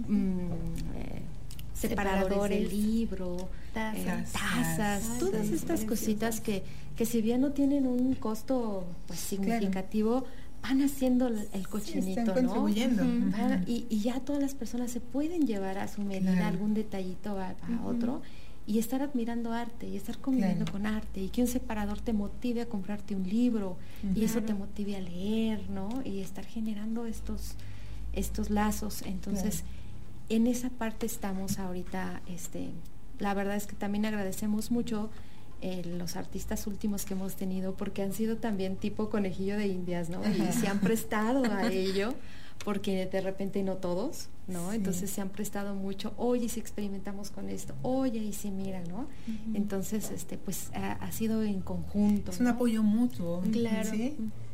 separador el libro, tazas, todas estas cositas que si bien no tienen un costo pues significativo, van haciendo el cochinito,
están contribuyendo,
y ya todas las personas se pueden llevar a su medida algún detallito a otro, y estar admirando arte y estar conviviendo con arte y que un separador te motive a comprarte un libro y eso te motive a leer, ¿no? Y estar generando estos lazos. Entonces, en esa parte estamos ahorita. La verdad es que también agradecemos mucho los artistas últimos que hemos tenido, porque han sido también tipo conejillo de indias, ¿no? Y se han prestado a ello, porque de repente no todos, ¿no? Sí. Entonces se han prestado mucho. Oye, si experimentamos con esto, oye, y si mira, ¿no? Entonces, pues ha sido en conjunto.
Es un apoyo mutuo.
Claro.
¿Sí?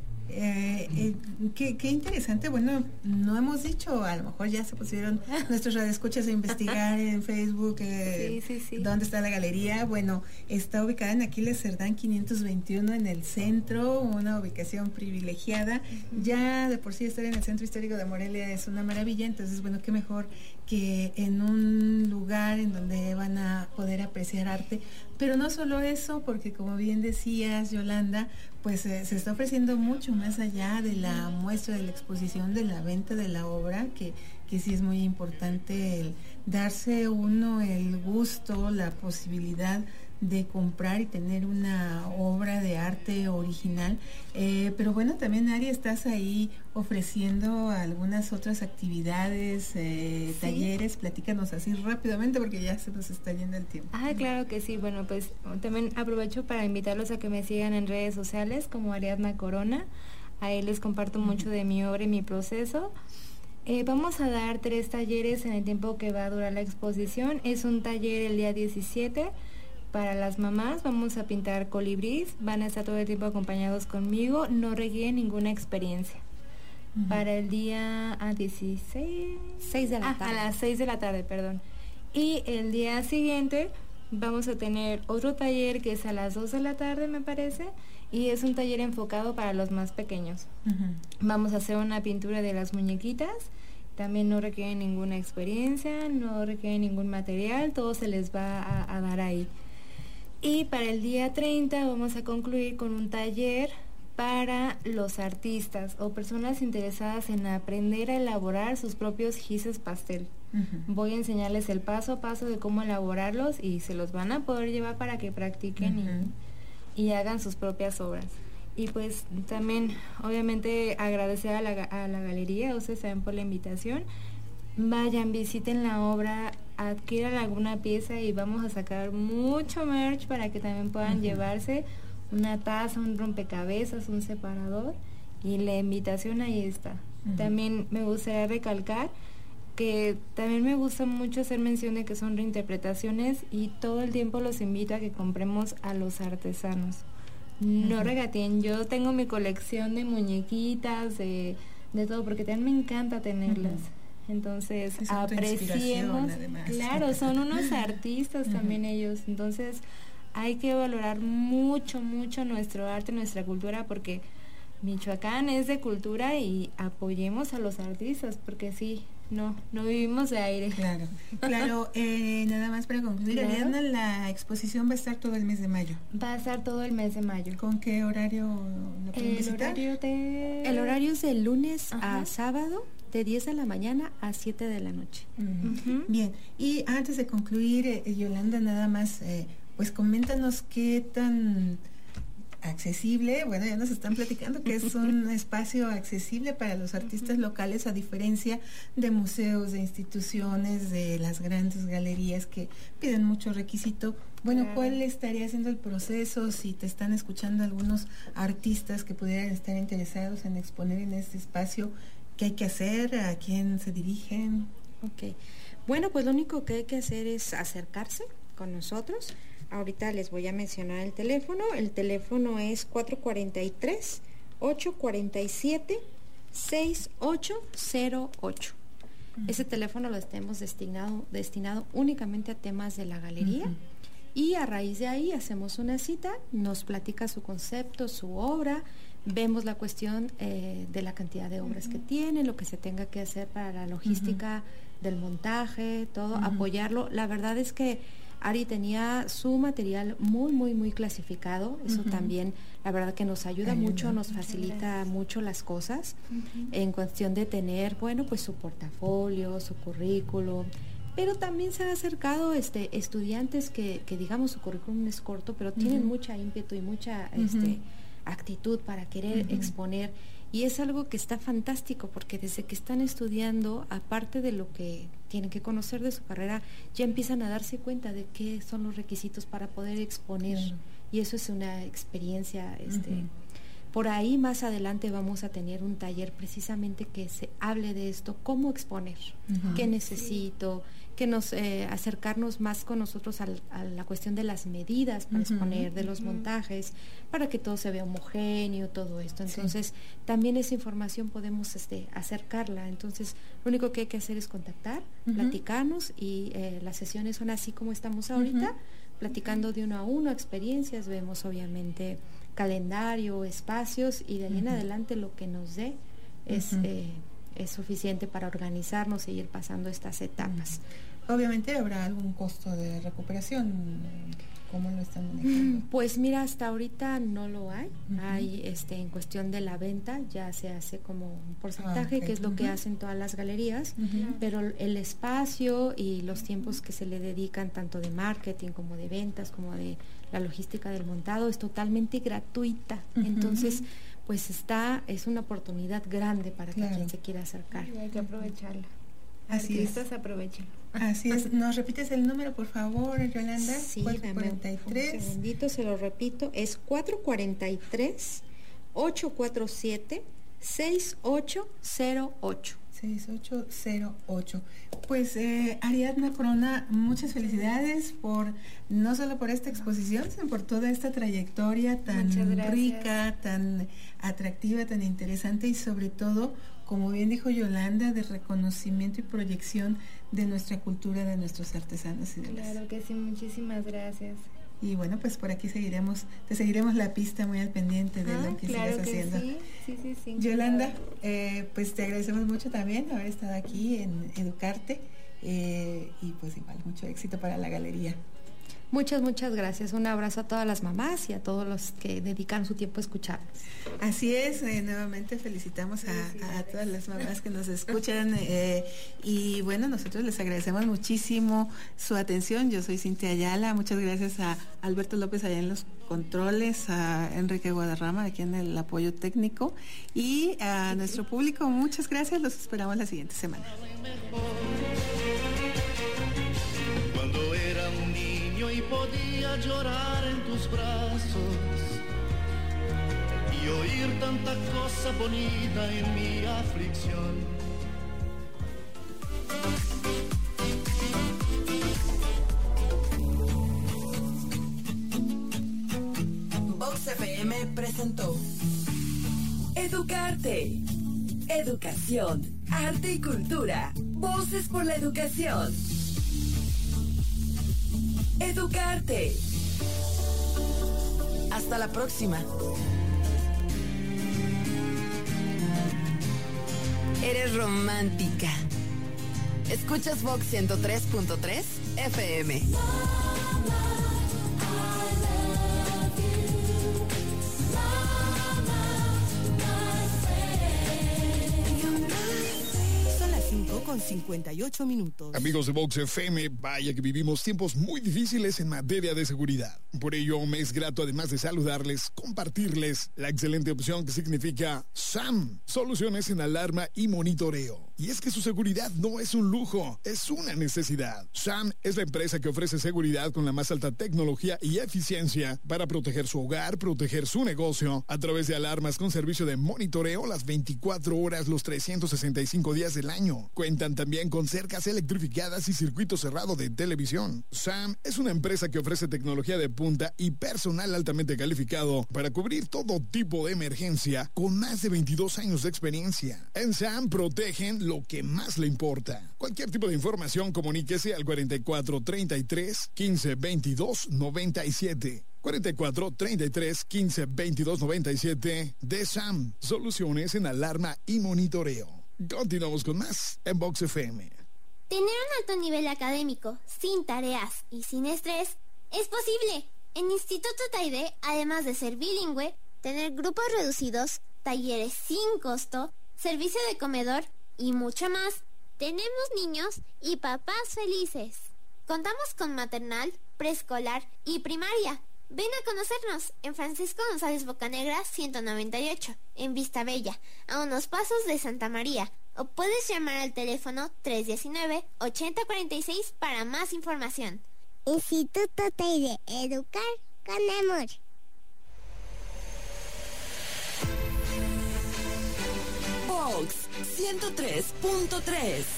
Qué interesante. Bueno, no hemos dicho, a lo mejor ya se pusieron nuestros radioescuchas a investigar en Facebook dónde está la galería. Bueno, está ubicada en Aquiles Cerdán 521 en el centro, una ubicación privilegiada. Ya de por sí estar en el centro histórico de Morelia es una maravilla, entonces bueno, qué mejor que en un lugar en donde van a poder apreciar arte. Pero no solo eso, porque como bien decías, Yolanda, pues se está ofreciendo mucho más allá de la muestra, de la exposición, de la venta de la obra, que sí es muy importante el darse uno el gusto, la posibilidad de comprar y tener una obra de arte original. Pero bueno, también, Ari, estás ahí ofreciendo algunas otras actividades, talleres. Platícanos así rápidamente porque ya se nos está yendo el tiempo.
Claro que sí. Bueno, pues también aprovecho para invitarlos a que me sigan en redes sociales como Ariadna Corona. Ahí les comparto mucho de mi obra y mi proceso. Vamos a dar 3 talleres en el tiempo que va a durar la exposición. Es un taller el día 17 para las mamás. Vamos a pintar colibrís, van a estar todo el tiempo acompañados conmigo, no requieren ninguna experiencia. Para el día 16, 6 de la tarde. A las 6 de la tarde, perdón. Y el día siguiente vamos a tener otro taller que es a las 2 de la tarde, me parece, y es un taller enfocado para los más pequeños. Vamos a hacer una pintura de las muñequitas. También no requieren ninguna experiencia, no requieren ningún material, todo se les va a dar ahí. Y para el día 30 vamos a concluir con un taller para los artistas o personas interesadas en aprender a elaborar sus propios gises pastel. Voy a enseñarles el paso a paso de cómo elaborarlos y se los van a poder llevar para que practiquen y hagan sus propias obras. Y pues también obviamente agradecer a la galería, ustedes saben, por la invitación. Vayan, visiten la obra, adquieran alguna pieza y vamos a sacar mucho merch para que también puedan llevarse una taza, un rompecabezas, un separador, y la invitación ahí está. También me gustaría recalcar que también me gusta mucho hacer mención de que son reinterpretaciones y todo el tiempo los invito a que compremos a los artesanos. No regateen, yo tengo mi colección de muñequitas, de todo, porque también me encanta tenerlas. Entonces, apreciemos, claro, son unos artistas también ellos, entonces hay que valorar mucho nuestro arte, nuestra cultura, porque Michoacán es de cultura y apoyemos a los artistas, porque sí, no vivimos de aire. Claro,
nada más para concluir, Ariadna, la exposición va a estar todo el mes de mayo.
Va a estar todo el mes de mayo.
¿Con qué horario la pueden visitar?
El horario es de lunes a sábado, de 10 de la mañana a 7 de la noche.
Bien, y antes de concluir, Yolanda, nada más, pues coméntanos qué tan accesible, bueno, ya nos están platicando que es un espacio accesible para los artistas locales, a diferencia de museos, de instituciones, de las grandes galerías que piden mucho requisito. Bueno, ¿cuál estaría siendo el proceso si te están escuchando algunos artistas que pudieran estar interesados en exponer en este espacio? ¿Qué hay que hacer? ¿A quién se dirigen?
Bueno, pues lo único que hay que hacer es acercarse con nosotros. Ahorita les voy a mencionar el teléfono. El teléfono es 443-847-6808. Ese teléfono lo tenemos destinado únicamente a temas de la galería. Y a raíz de ahí hacemos una cita, nos platica su concepto, su obra, vemos la cuestión de la cantidad de obras que tiene, lo que se tenga que hacer para la logística del montaje, todo, apoyarlo. La verdad es que Ari tenía su material muy clasificado, eso también la verdad que nos ayuda mucho, nos facilita mucho las cosas en cuestión de tener, bueno, pues su portafolio, su currículum, pero también se han acercado estudiantes que digamos su currículum es corto, pero tienen mucha ímpetu y mucha actitud para querer exponer, y es algo que está fantástico porque desde que están estudiando, aparte de lo que tienen que conocer de su carrera, ya empiezan a darse cuenta de qué son los requisitos para poder exponer, y eso es una experiencia. Por ahí más adelante vamos a tener un taller precisamente que se hable de esto, cómo exponer, qué necesito, que nos acercarnos más con nosotros a la cuestión de las medidas para exponer, de los montajes, para que todo se vea homogéneo, todo esto. Entonces, también esa información podemos acercarla. Entonces, lo único que hay que hacer es contactar, platicarnos, y las sesiones son así como estamos ahorita, platicando de uno a uno, experiencias, vemos obviamente calendario, espacios, y de ahí en adelante lo que nos dé es suficiente para organizarnos e ir pasando estas etapas.
Obviamente habrá algún costo de recuperación. ¿Cómo lo están manejando?
Pues mira, hasta ahorita no lo hay. Hay en cuestión de la venta ya se hace como un porcentaje, que es lo que hacen todas las galerías, pero el espacio y los tiempos que se le dedican tanto de marketing como de ventas como de la logística del montado es totalmente gratuita. Entonces, pues es una oportunidad grande para que quien se quiera acercar.
Y hay que aprovecharla.
Así
Artistas aprovechen.
Así es. ¿Nos repites el número, por favor, Yolanda?
Sí,
443.
Un segundito, se lo repito. Es 443-847-6808.
6808. Pues Ariadna Corona, muchas felicidades no solo por esta exposición, sino por toda esta trayectoria tan rica, tan atractiva, tan interesante, y sobre todo, como bien dijo Yolanda, de reconocimiento y proyección de nuestra cultura, de nuestros artesanos y demás.
Claro que sí, muchísimas gracias.
Y bueno, pues por aquí te seguiremos la pista, muy al pendiente de lo que sigas haciendo.
Sí.
Yolanda, pues te agradecemos mucho también haber estado aquí en Educarte, y pues igual mucho éxito para la galería.
Muchas gracias. Un abrazo a todas las mamás y a todos los que dedican su tiempo a escucharnos.
Así es, nuevamente felicitamos a todas las mamás que nos escuchan, y bueno, nosotros les agradecemos muchísimo su atención. Yo soy Cintia Ayala, muchas gracias a Alberto López allá en los controles, a Enrique Guadarrama aquí en el apoyo técnico, y a nuestro público, muchas gracias, los esperamos la siguiente semana.
Cuando era un niño y podía llorar en tus brazos y oír tanta cosa bonita en mi aflicción.
Vox FM presentó
Educarte, educación, arte y cultura, voces por la educación. Educarte.
Hasta la próxima. Eres romántica. Escuchas Vox 103.3 FM.
Con 58 minutos.
Amigos de Vox FM, vaya que vivimos tiempos muy difíciles en materia de seguridad. Por ello, me es grato, además de saludarles, compartirles la excelente opción que significa SAM, soluciones en alarma y monitoreo. Y es que su seguridad no es un lujo, es una necesidad. SAM es la empresa que ofrece seguridad con la más alta tecnología y eficiencia para proteger su hogar, proteger su negocio, a través de alarmas con servicio de monitoreo las 24 horas, los 365 días del año. Cuentan también con cercas electrificadas y circuito cerrado de televisión. SAM es una empresa que ofrece tecnología de punta y personal altamente calificado para cubrir todo tipo de emergencia, con más de 22 años de experiencia. En SAM protegen lo que más le importa. Cualquier tipo de información, comuníquese al 44 33 15 22 97. 44 33 15 22 97 de SAM, soluciones en alarma y monitoreo. Continuamos con más en Vox FM.
Tener un alto nivel académico, sin tareas y sin estrés, es posible. En Instituto Taide, además de ser bilingüe, tener grupos reducidos, talleres sin costo, servicio de comedor y mucho más, Tenemos niños y papás felices. Contamos con maternal, preescolar y primaria. Ven a conocernos en Francisco González Bocanegra 198, en Vista Bella, a unos pasos de Santa María. O puedes llamar al teléfono 319-8046 para más información.
Instituto TID, educar con amor.
Vox 103.3.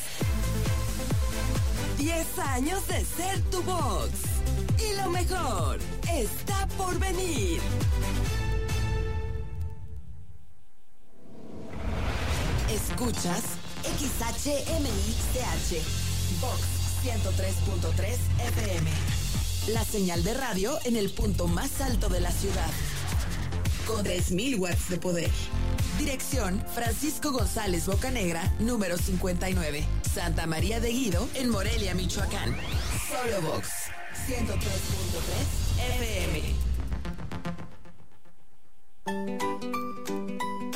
10 años de ser tu Vox. Y lo mejor está por venir.
Escuchas XHMICH, Vox 103.3 FM. La señal de radio en el punto más alto de la ciudad. Con 3,000 watts de poder. Dirección Francisco González Bocanegra, número 59, Santa María de Guido, en Morelia, Michoacán. Solo Vox 103.3 FM.